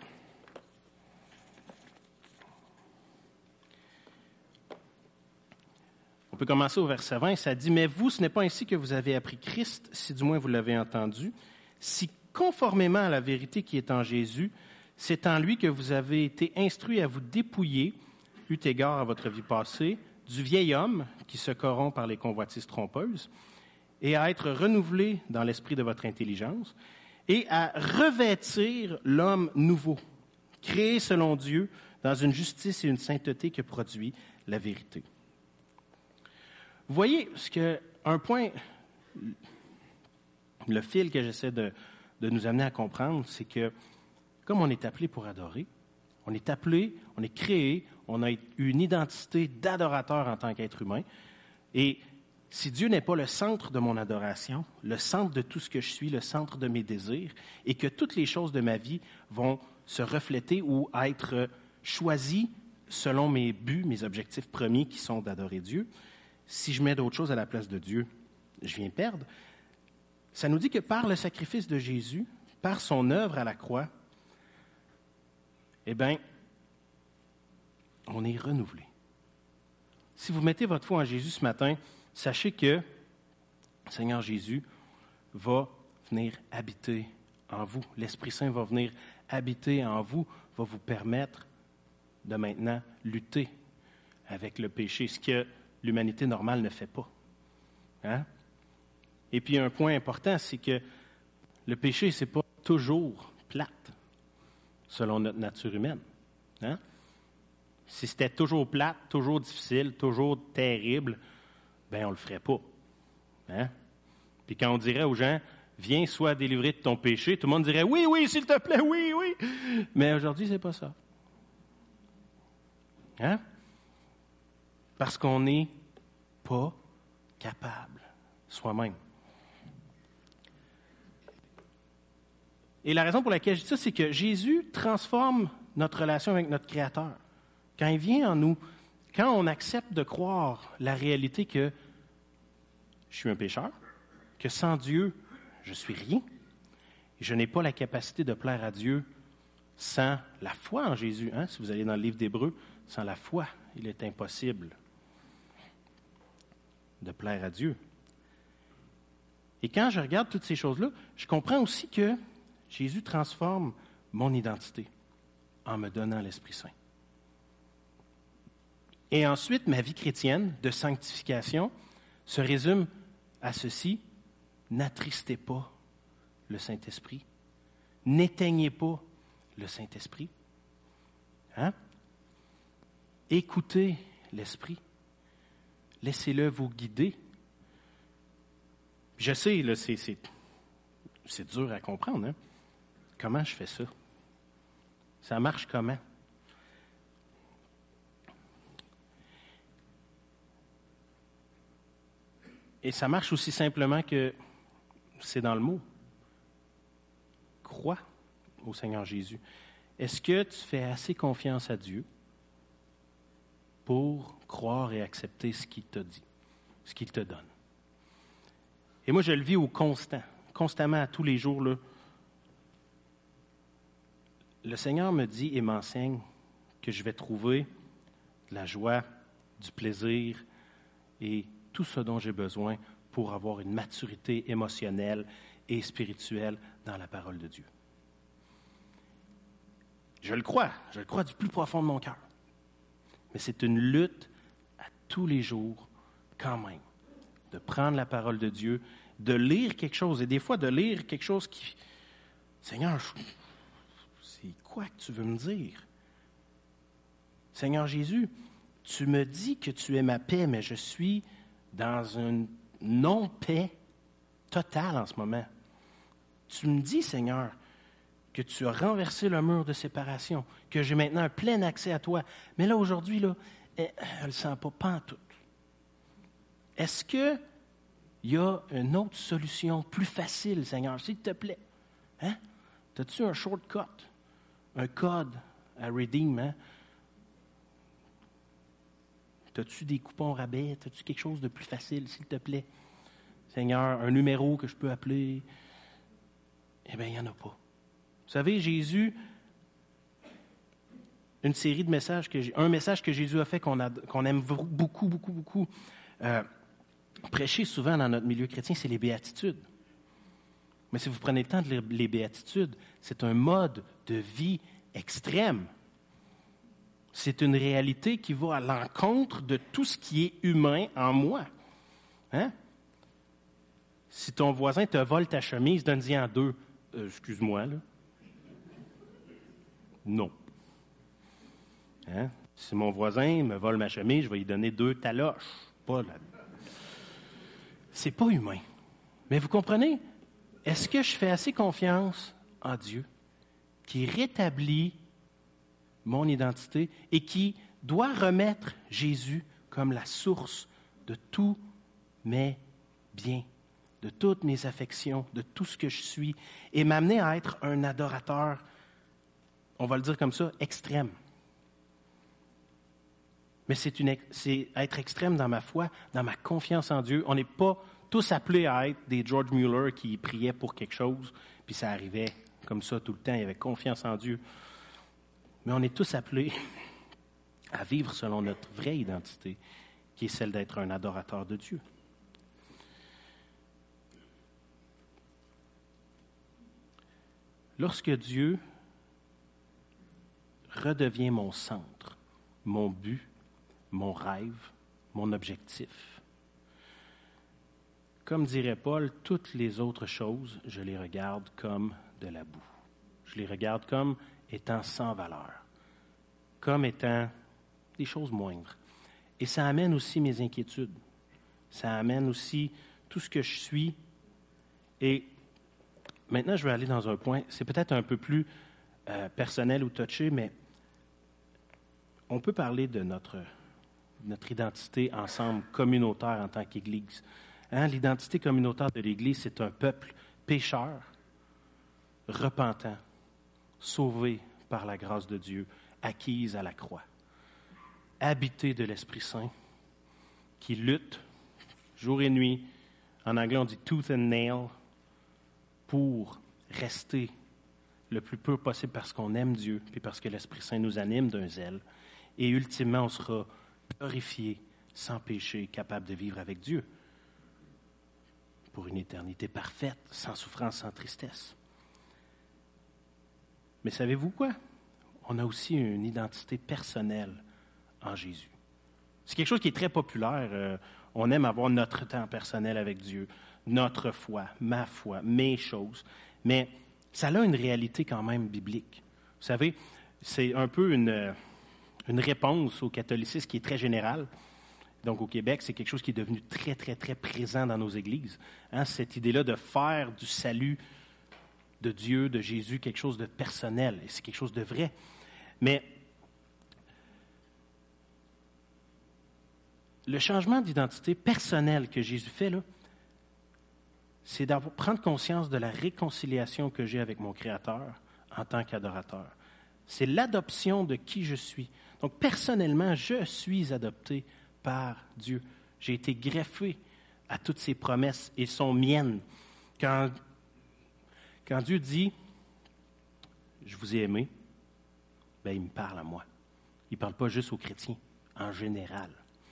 On peut commencer au verset 20. Ça dit, « Mais vous, ce n'est pas ainsi que vous avez appris Christ, si du moins vous l'avez entendu, si conformément à la vérité qui est en Jésus, c'est en lui que vous avez été instruits à vous dépouiller, eu égard à votre vie passée, du vieil homme qui se corrompt par les convoitises trompeuses, et à être renouvelé dans l'esprit de votre intelligence, et à revêtir l'homme nouveau, créé selon Dieu, dans une justice et une sainteté que produit la vérité. » Vous voyez, un point, le fil que j'essaie de nous amener à comprendre, c'est que comme on est appelé pour adorer, on est appelé, on est créé, on a une identité d'adorateur en tant qu'être humain, et si Dieu n'est pas le centre de mon adoration, le centre de tout ce que je suis, le centre de mes désirs, et que toutes les choses de ma vie vont se refléter ou être choisies selon mes buts, mes objectifs premiers qui sont d'adorer Dieu, si je mets d'autres choses à la place de Dieu, je viens perdre. Ça nous dit que par le sacrifice de Jésus, par son œuvre à la croix, eh bien, on est renouvelé. Si vous mettez votre foi en Jésus ce matin, sachez que le Seigneur Jésus va venir habiter en vous. L'Esprit Saint va venir habiter en vous, va vous permettre de maintenant lutter avec le péché, ce que l'humanité normale ne fait pas. Hein? Et puis un point important, c'est que le péché, ce n'est pas toujours plate, selon notre nature humaine. Hein? Si c'était toujours plate, toujours difficile, toujours terrible, bien, on ne le ferait pas. Hein? Puis quand on dirait aux gens, viens, sois délivré de ton péché, tout le monde dirait, oui, oui, s'il te plaît, oui, oui. Mais aujourd'hui, c'est pas ça. Hein? Parce qu'on n'est pas capable soi-même. Et la raison pour laquelle je dis ça, c'est que Jésus transforme notre relation avec notre Créateur. Quand il vient en nous, quand on accepte de croire la réalité que je suis un pécheur, que sans Dieu, je suis rien, et je n'ai pas la capacité de plaire à Dieu sans la foi en Jésus. Hein? Si vous allez dans le livre d'Hébreux, sans la foi, il est impossible de plaire à Dieu. Et quand je regarde toutes ces choses-là, je comprends aussi que Jésus transforme mon identité en me donnant l'Esprit Saint. Et ensuite, ma vie chrétienne de sanctification se résume à ceci: n'attristez pas le Saint-Esprit, n'éteignez pas le Saint-Esprit. Hein? Écoutez l'Esprit, laissez-le vous guider. Je sais, là, c'est dur à comprendre. Hein? Comment je fais ça? Ça marche comment? Et ça marche aussi simplement que c'est dans le mot. Crois au Seigneur Jésus. Est-ce que tu fais assez confiance à Dieu pour croire et accepter ce qu'il t'a dit, ce qu'il te donne? Et moi, je le vis au constamment, à tous les jours. Là. Le Seigneur me dit et m'enseigne que je vais trouver de la joie, du plaisir et tout ce dont j'ai besoin pour avoir une maturité émotionnelle et spirituelle dans la parole de Dieu. Je le crois du plus profond de mon cœur. Mais c'est une lutte à tous les jours quand même, de prendre la parole de Dieu, de lire quelque chose, et des fois de lire quelque chose qui... Seigneur, c'est quoi que tu veux me dire? Seigneur Jésus, tu me dis que tu es ma paix, mais je suis dans une non-paix totale en ce moment. Tu me dis, Seigneur, que tu as renversé le mur de séparation, que j'ai maintenant un plein accès à toi. Mais là, aujourd'hui, là, elle ne le sent pas en tout. Est-ce qu'il y a une autre solution plus facile, Seigneur, s'il te plaît? Hein? As-tu un shortcut, un code à redeem? Hein? As-tu des coupons rabais? As-tu quelque chose de plus facile, s'il te plaît? Seigneur, un numéro que je peux appeler? Eh bien, il n'y en a pas. Vous savez, Jésus, une série de messages, un message que Jésus a fait qu'on aime beaucoup, beaucoup, beaucoup, prêcher souvent dans notre milieu chrétien, c'est les béatitudes. Mais si vous prenez le temps de lire les béatitudes, c'est un mode de vie extrême. C'est une réalité qui va à l'encontre de tout ce qui est humain en moi. Hein? Si ton voisin te vole ta chemise, donne-y en deux. Excuse-moi, là. Non. Hein? Si mon voisin me vole ma chemise, je vais lui donner 2 taloches. Pas là. C'est pas humain. Mais vous comprenez? Est-ce que je fais assez confiance en Dieu qui rétablit mon identité et qui doit remettre Jésus comme la source de tous mes biens, de toutes mes affections, de tout ce que je suis, et m'amener à être un adorateur, on va le dire comme ça, extrême. Mais c'est être extrême dans ma foi, dans ma confiance en Dieu. On n'est pas tous appelés à être des George Mueller qui priaient pour quelque chose, puis ça arrivait comme ça tout le temps, il y avait confiance en Dieu. Mais on est tous appelés à vivre selon notre vraie identité, qui est celle d'être un adorateur de Dieu. Lorsque Dieu redevient mon centre, mon but, mon rêve, mon objectif, comme dirait Paul, toutes les autres choses, je les regarde comme de la boue. Je les regarde comme étant sans valeur, comme étant des choses moindres. Et ça amène aussi mes inquiétudes. Ça amène aussi tout ce que je suis. Et maintenant, je vais aller dans un point, c'est peut-être un peu plus personnel ou touché, mais on peut parler de notre identité ensemble, communautaire en tant qu'Église. Hein? L'identité communautaire de l'Église, c'est un peuple pécheur, repentant, sauvé par la grâce de Dieu, acquise à la croix, habité de l'Esprit Saint, qui lutte jour et nuit, en anglais on dit tooth and nail, pour rester le plus peu possible parce qu'on aime Dieu, puis parce que l'Esprit Saint nous anime d'un zèle, et ultimement on sera glorifié, sans péché, capable de vivre avec Dieu pour une éternité parfaite, sans souffrance, sans tristesse. Mais savez-vous quoi? On a aussi une identité personnelle en Jésus. C'est quelque chose qui est très populaire. On aime avoir notre temps personnel avec Dieu, notre foi, ma foi, mes choses. Mais ça a une réalité quand même biblique. Vous savez, c'est un peu une réponse au catholicisme qui est très générale. Donc, au Québec, c'est quelque chose qui est devenu très, très, très présent dans nos églises. Hein, cette idée-là de faire du salut de Dieu, de Jésus, quelque chose de personnel. Et c'est quelque chose de vrai. Mais le changement d'identité personnelle que Jésus fait, là, c'est de prendre conscience de la réconciliation que j'ai avec mon Créateur en tant qu'adorateur. C'est l'adoption de qui je suis. Donc, personnellement, je suis adopté par Dieu. J'ai été greffé à toutes ses promesses et sont miennes. Quand Dieu dit « Je vous ai aimé », bien, il me parle à moi. Il ne parle pas juste aux chrétiens, en général.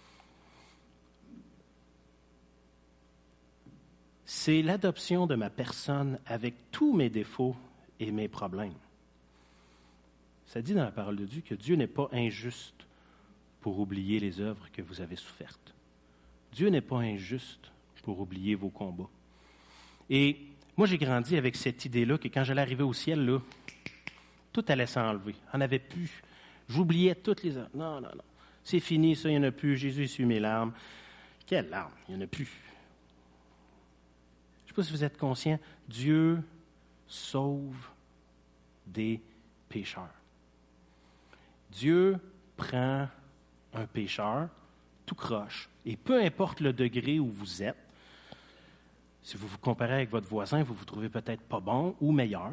C'est l'adoption de ma personne avec tous mes défauts et mes problèmes. Ça dit dans la parole de Dieu que Dieu n'est pas injuste pour oublier les œuvres que vous avez souffertes. Dieu n'est pas injuste pour oublier vos combats. Et moi, j'ai grandi avec cette idée-là que quand j'allais arriver au ciel, là, tout allait s'enlever. On n'avait plus. J'oubliais toutes les œuvres. Non. C'est fini, ça, il n'y en a plus. Jésus essuie mes larmes. Quelles larmes? Il n'y en a plus. Je ne sais pas si vous êtes conscient. Dieu sauve des pécheurs. Dieu prend un pécheur, tout croche, et peu importe le degré où vous êtes, si vous vous comparez avec votre voisin, vous vous trouvez peut-être pas bon ou meilleur,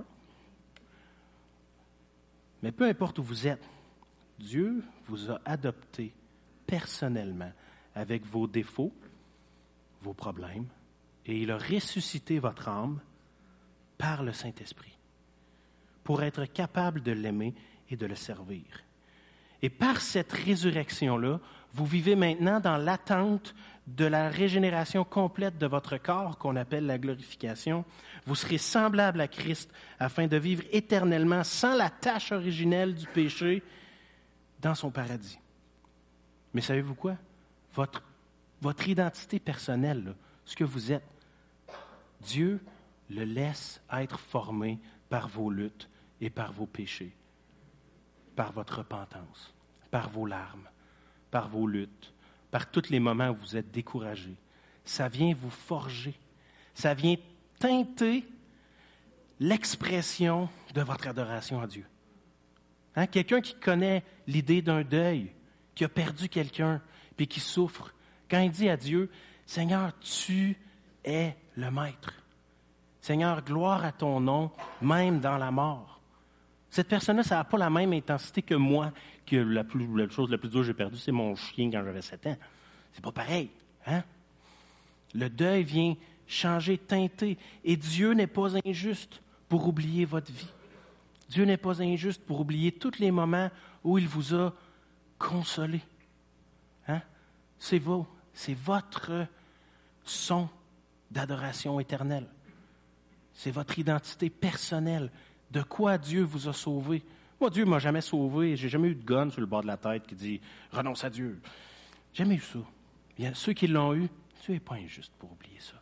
mais peu importe où vous êtes, Dieu vous a adopté personnellement avec vos défauts, vos problèmes, et il a ressuscité votre âme par le Saint-Esprit pour être capable de l'aimer et de le servir. Et par cette résurrection-là, vous vivez maintenant dans l'attente de la régénération complète de votre corps, qu'on appelle la glorification. Vous serez semblable à Christ afin de vivre éternellement sans la tâche originelle du péché dans son paradis. Mais savez-vous quoi? Votre identité personnelle, là, ce que vous êtes, Dieu le laisse être formé par vos luttes et par vos péchés, par votre repentance, par vos larmes, par vos luttes, par tous les moments où vous êtes découragés. Ça vient vous forger. Ça vient teinter l'expression de votre adoration à Dieu. Hein? Quelqu'un qui connaît l'idée d'un deuil, qui a perdu quelqu'un, puis qui souffre, quand il dit à Dieu, « Seigneur, tu es le Maître. Seigneur, gloire à ton nom, même dans la mort. » Cette personne-là, ça n'a pas la même intensité que moi, que la chose la plus dure que j'ai perdue, c'est mon chien quand j'avais 7 ans. C'est pas pareil. Hein? Le deuil vient changer, teinter, et Dieu n'est pas injuste pour oublier votre vie. Dieu n'est pas injuste pour oublier tous les moments où il vous a consolé. Hein? C'est votre son d'adoration éternelle. C'est votre identité personnelle. De quoi Dieu vous a sauvé. Moi, Dieu ne m'a jamais sauvé. J'ai jamais eu de gun sur le bord de la tête qui dit « renonce à Dieu ». Jamais eu ça. Bien, ceux qui l'ont eu, Dieu n'est pas injuste pour oublier ça.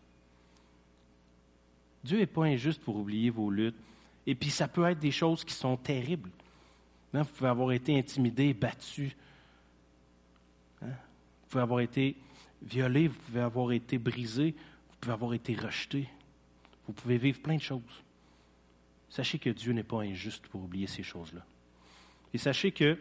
Dieu n'est pas injuste pour oublier vos luttes. Et puis, ça peut être des choses qui sont terribles. Hein, vous pouvez avoir été intimidé, battu. Hein? Vous pouvez avoir été violé, vous pouvez avoir été brisé, vous pouvez avoir été rejeté. Vous pouvez vivre plein de choses. Sachez que Dieu n'est pas injuste pour oublier ces choses-là. Et sachez que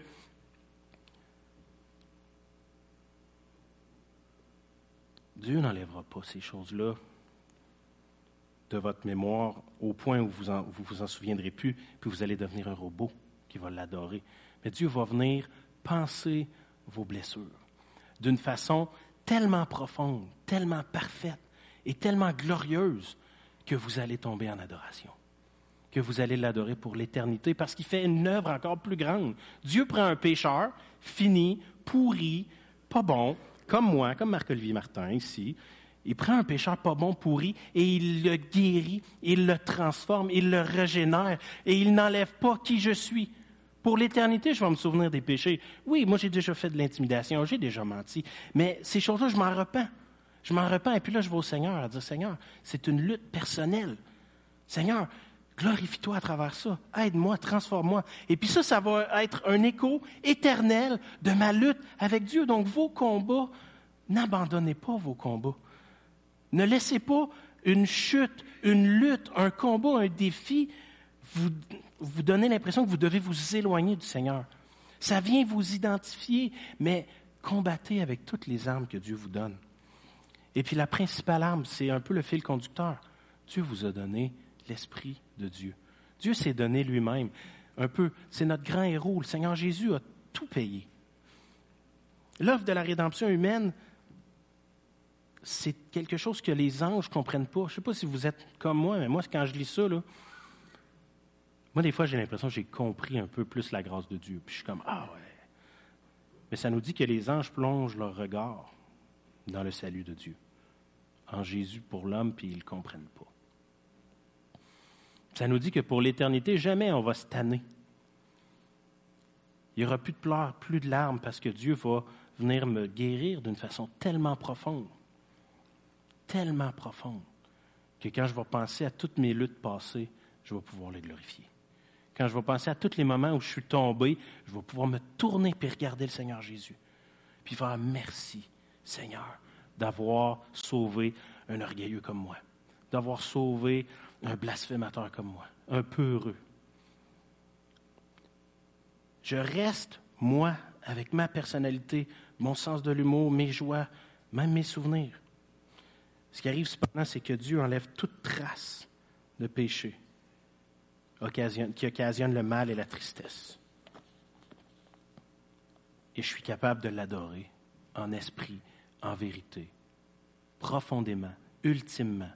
Dieu n'enlèvera pas ces choses-là de votre mémoire au point où vous vous en souviendrez plus, puis vous allez devenir un robot qui va l'adorer. Mais Dieu va venir penser vos blessures d'une façon tellement profonde, tellement parfaite et tellement glorieuse que vous allez tomber en adoration, que vous allez l'adorer pour l'éternité parce qu'il fait une œuvre encore plus grande. Dieu prend un pécheur fini, pourri, pas bon, comme moi, comme Marc-Olivier Martin ici. Il prend un pécheur pas bon, pourri, et il le guérit, il le transforme, il le régénère, et il n'enlève pas qui je suis. Pour l'éternité, je vais me souvenir des péchés. Oui, moi, j'ai déjà fait de l'intimidation, j'ai déjà menti, mais ces choses-là, je m'en repens. Je m'en repens, et puis là, je vais au Seigneur à dire, « Seigneur, c'est une lutte personnelle. Seigneur, glorifie-toi à travers ça. Aide-moi, transforme-moi. » Et puis ça va être un écho éternel de ma lutte avec Dieu. Donc, vos combats, n'abandonnez pas vos combats. Ne laissez pas une chute, une lutte, un combat, un défi vous donner l'impression que vous devez vous éloigner du Seigneur. Ça vient vous identifier, mais combattez avec toutes les armes que Dieu vous donne. Et puis la principale arme, c'est un peu le fil conducteur. Dieu vous a donné l'Esprit de Dieu. Dieu s'est donné lui-même. Un peu, c'est notre grand héros. Le Seigneur Jésus a tout payé. L'œuvre de la rédemption humaine, c'est quelque chose que les anges ne comprennent pas. Je ne sais pas si vous êtes comme moi, mais moi, quand je lis ça, là, moi, des fois, j'ai l'impression que j'ai compris un peu plus la grâce de Dieu. Puis je suis comme, ah ouais. Mais ça nous dit que les anges plongent leur regard dans le salut de Dieu, en Jésus pour l'homme, puis ils ne le comprennent pas. Ça nous dit que pour l'éternité, jamais on va se tanner. Il n'y aura plus de pleurs, plus de larmes, parce que Dieu va venir me guérir d'une façon tellement profonde, que quand je vais penser à toutes mes luttes passées, je vais pouvoir le glorifier. Quand je vais penser à tous les moments où je suis tombé, je vais pouvoir me tourner et regarder le Seigneur Jésus. Puis faire merci, Seigneur, d'avoir sauvé un orgueilleux comme moi, d'avoir sauvé un blasphémateur comme moi, un peureux. Je reste, moi, avec ma personnalité, mon sens de l'humour, mes joies, même mes souvenirs. Ce qui arrive cependant, c'est que Dieu enlève toute trace de péché qui occasionne le mal et la tristesse. Et je suis capable de l'adorer en esprit, en vérité, profondément, ultimement.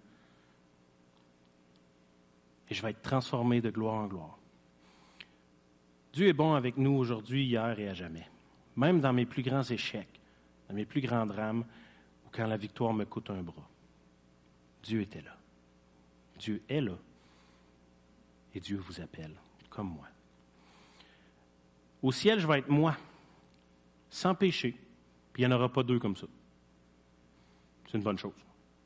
Et je vais être transformé de gloire en gloire. Dieu est bon avec nous aujourd'hui, hier et à jamais. Même dans mes plus grands échecs, dans mes plus grands drames, ou quand la victoire me coûte un bras. Dieu était là. Dieu est là. Et Dieu vous appelle, comme moi. Au ciel, je vais être moi, sans péché. Puis il n'y en aura pas deux comme ça. C'est une bonne chose.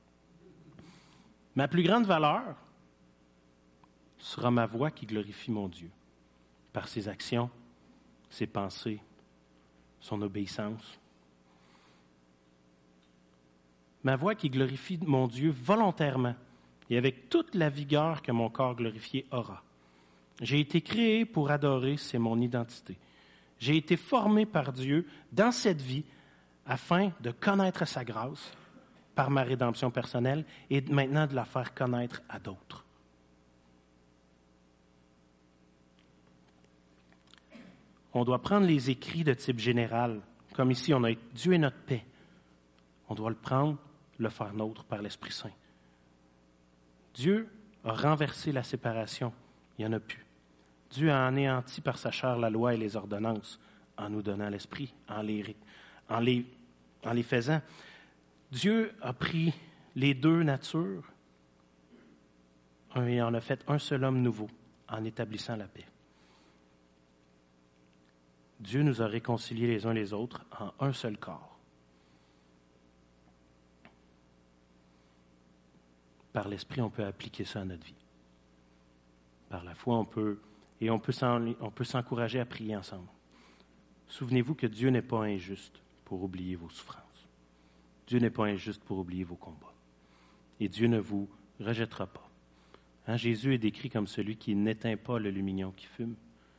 Ma plus grande valeur sera ma voix qui glorifie mon Dieu, par ses actions, ses pensées, son obéissance. Ma voix qui glorifie mon Dieu volontairement et avec toute la vigueur que mon corps glorifié aura. J'ai été créé pour adorer, c'est mon identité. J'ai été formé par Dieu dans cette vie afin de connaître sa grâce par ma rédemption personnelle et maintenant de la faire connaître à d'autres. On doit prendre les écrits de type général, comme ici, on a Dieu est notre paix. On doit le prendre, le faire nôtre par l'Esprit Saint. Dieu a renversé la séparation, il n'y en a plus. Dieu a anéanti par sa chair la loi et les ordonnances en nous donnant l'Esprit, en les faisant. Dieu a pris les deux natures et en a fait un seul homme nouveau en établissant la paix. Dieu nous a réconciliés les uns les autres en un seul corps. Par l'Esprit, on peut appliquer ça à notre vie. Par la foi, on peut s'encourager à prier ensemble. Souvenez-vous que Dieu n'est pas injuste pour oublier vos souffrances. Dieu n'est pas injuste pour oublier vos combats. Et Dieu ne vous rejettera pas. Jésus est décrit comme celui qui n'éteint pas le lumignon qui fume.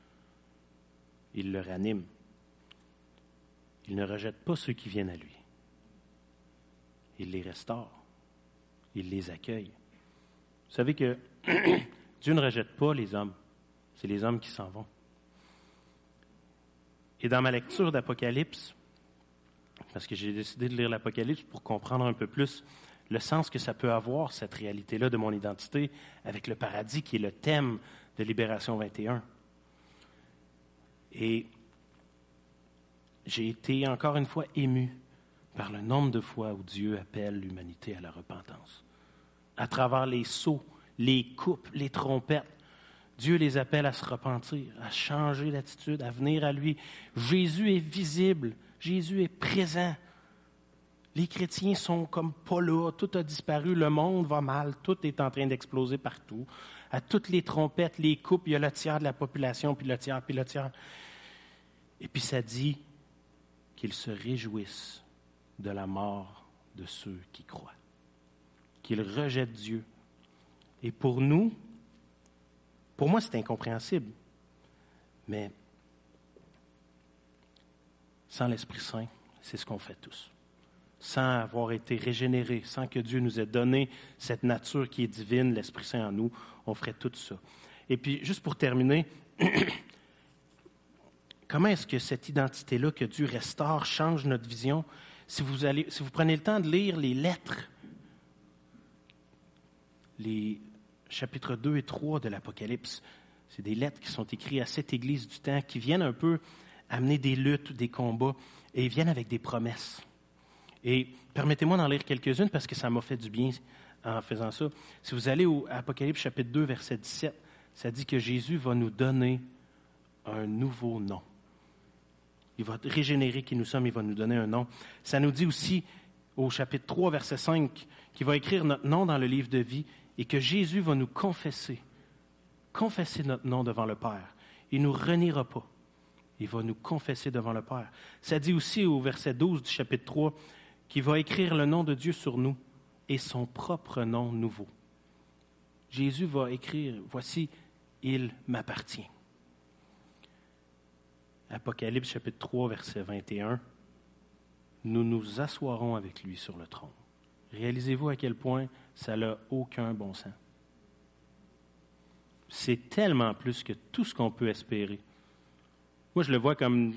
Il le ranime. Il ne rejette pas ceux qui viennent à lui. Il les restaure. Il les accueille. Vous savez que Dieu ne rejette pas les hommes. C'est les hommes qui s'en vont. Et dans ma lecture d'Apocalypse, parce que j'ai décidé de lire l'Apocalypse pour comprendre un peu plus le sens que ça peut avoir, cette réalité-là de mon identité, avec le paradis qui est le thème de Libération 21. Et j'ai été encore une fois ému par le nombre de fois où Dieu appelle l'humanité à la repentance. À travers les sceaux, les coupes, les trompettes, Dieu les appelle à se repentir, à changer d'attitude, à venir à lui. Jésus est visible, Jésus est présent. Les chrétiens sont comme pas là, tout a disparu, le monde va mal, tout est en train d'exploser partout. À toutes les trompettes, les coupes, il y a le tiers de la population, puis le tiers, puis le tiers. Et puis ça dit qu'ils se réjouissent de la mort de ceux qui croient, qu'ils rejettent Dieu. Et pour nous, pour moi c'est incompréhensible, mais sans l'Esprit Saint, c'est ce qu'on fait tous. Sans avoir été régénérés, sans que Dieu nous ait donné cette nature qui est divine, l'Esprit Saint en nous, on ferait tout ça. Et puis, juste pour terminer, comment est-ce que cette identité-là que Dieu restaure change notre vision? Si vous prenez le temps de lire les lettres, les chapitres 2 et 3 de l'Apocalypse, c'est des lettres qui sont écrites à cette Église du temps, qui viennent un peu amener des luttes, des combats, et ils viennent avec des promesses. Et permettez-moi d'en lire quelques-unes parce que ça m'a fait du bien en faisant ça. Si vous allez au Apocalypse chapitre 2, verset 17, ça dit que Jésus va nous donner un nouveau nom. Il va régénérer qui nous sommes, il va nous donner un nom. Ça nous dit aussi au chapitre 3, verset 5, qu'il va écrire notre nom dans le livre de vie et que Jésus va nous confesser notre nom devant le Père. Il ne nous reniera pas. Il va nous confesser devant le Père. Ça dit aussi au verset 12 du chapitre 3 qu'il va écrire le nom de Dieu sur nous et son propre nom nouveau. Jésus va écrire, voici, il m'appartient. Apocalypse chapitre 3, verset 21, nous nous asseoirons avec lui sur le trône. Réalisez-vous à quel point ça n'a aucun bon sens. C'est tellement plus que tout ce qu'on peut espérer. Moi, je le vois comme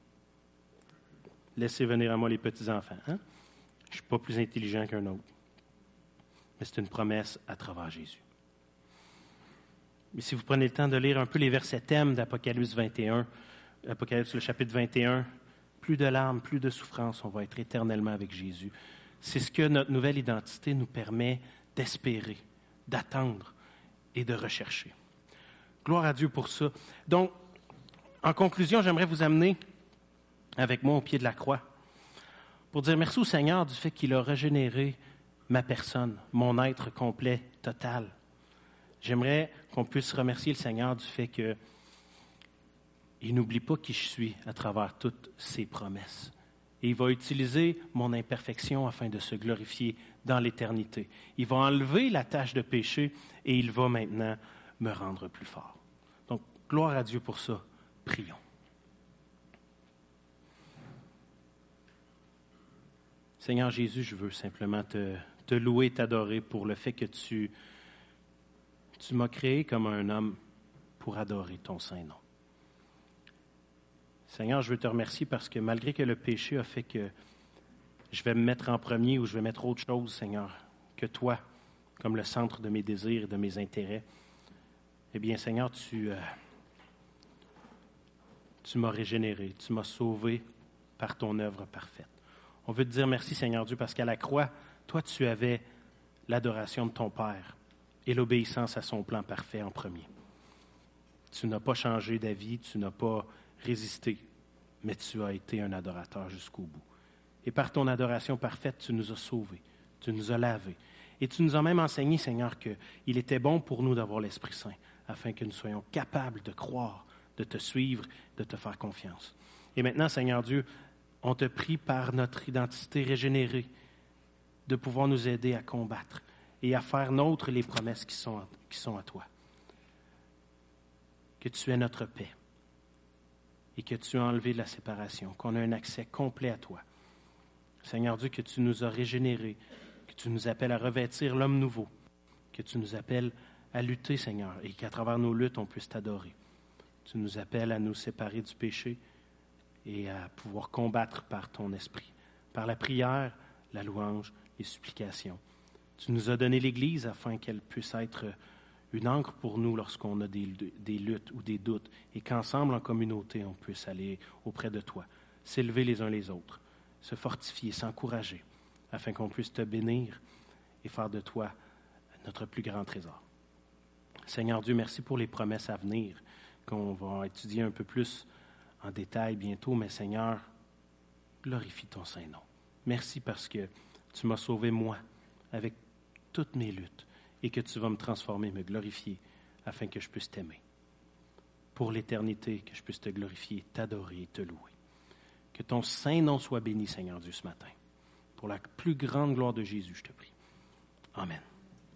« laissez venir à moi les petits-enfants. Hein? » Je ne suis pas plus intelligent qu'un autre. Mais c'est une promesse à travers Jésus. Mais si vous prenez le temps de lire un peu les versets thèmes d'Apocalypse 21, Apocalypse le chapitre 21, plus de larmes, plus de souffrances, on va être éternellement avec Jésus. C'est ce que notre nouvelle identité nous permet d'espérer, d'attendre et de rechercher. Gloire à Dieu pour ça. Donc, en conclusion, j'aimerais vous amener avec moi au pied de la croix pour dire merci au Seigneur du fait qu'il a régénéré ma personne, mon être complet, total. J'aimerais qu'on puisse remercier le Seigneur du fait qu'il n'oublie pas qui je suis à travers toutes ses promesses. Et il va utiliser mon imperfection afin de se glorifier dans l'éternité. Il va enlever la tâche de péché et il va maintenant me rendre plus fort. Donc, gloire à Dieu pour ça. Prions. Seigneur Jésus, je veux simplement te louer, t'adorer pour le fait que tu m'as créé comme un homme pour adorer ton saint nom. Seigneur, je veux te remercier parce que malgré que le péché a fait que je vais me mettre en premier ou je vais mettre autre chose, Seigneur, que toi, comme le centre de mes désirs et de mes intérêts, eh bien, Seigneur, tu m'as régénéré, tu m'as sauvé par ton œuvre parfaite. On veut te dire merci, Seigneur Dieu, parce qu'à la croix, toi, tu avais l'adoration de ton Père et l'obéissance à son plan parfait en premier. Tu n'as pas changé d'avis, tu n'as pas résisté, mais tu as été un adorateur jusqu'au bout. Et par ton adoration parfaite, tu nous as sauvés, tu nous as lavés. Et tu nous as même enseigné, Seigneur, qu'il était bon pour nous d'avoir l'Esprit Saint, afin que nous soyons capables de croire, de te suivre, de te faire confiance. Et maintenant, Seigneur Dieu, on te prie par notre identité régénérée de pouvoir nous aider à combattre et à faire nôtres les promesses qui sont à toi. Que tu es notre paix et que tu as enlevé la séparation, qu'on a un accès complet à toi. Seigneur Dieu, que tu nous as régénérés, que tu nous appelles à revêtir l'homme nouveau, que tu nous appelles à lutter, Seigneur, et qu'à travers nos luttes, on puisse t'adorer. Tu nous appelles à nous séparer du péché et à pouvoir combattre par ton esprit, par la prière, la louange, les supplications. Tu nous as donné l'Église afin qu'elle puisse être une encre pour nous lorsqu'on a des luttes ou des doutes et qu'ensemble, en communauté, on puisse aller auprès de toi, s'élever les uns les autres, se fortifier, s'encourager, afin qu'on puisse te bénir et faire de toi notre plus grand trésor. Seigneur Dieu, merci pour les promesses à venir qu'on va étudier un peu plus en détail bientôt, mais Seigneur, glorifie ton saint nom. Merci parce que tu m'as sauvé moi avec toutes mes luttes et que tu vas me transformer, me glorifier afin que je puisse t'aimer. Pour l'éternité, que je puisse te glorifier, t'adorer et te louer. Que ton saint nom soit béni, Seigneur Dieu, ce matin. Pour la plus grande gloire de Jésus, je te prie. Amen.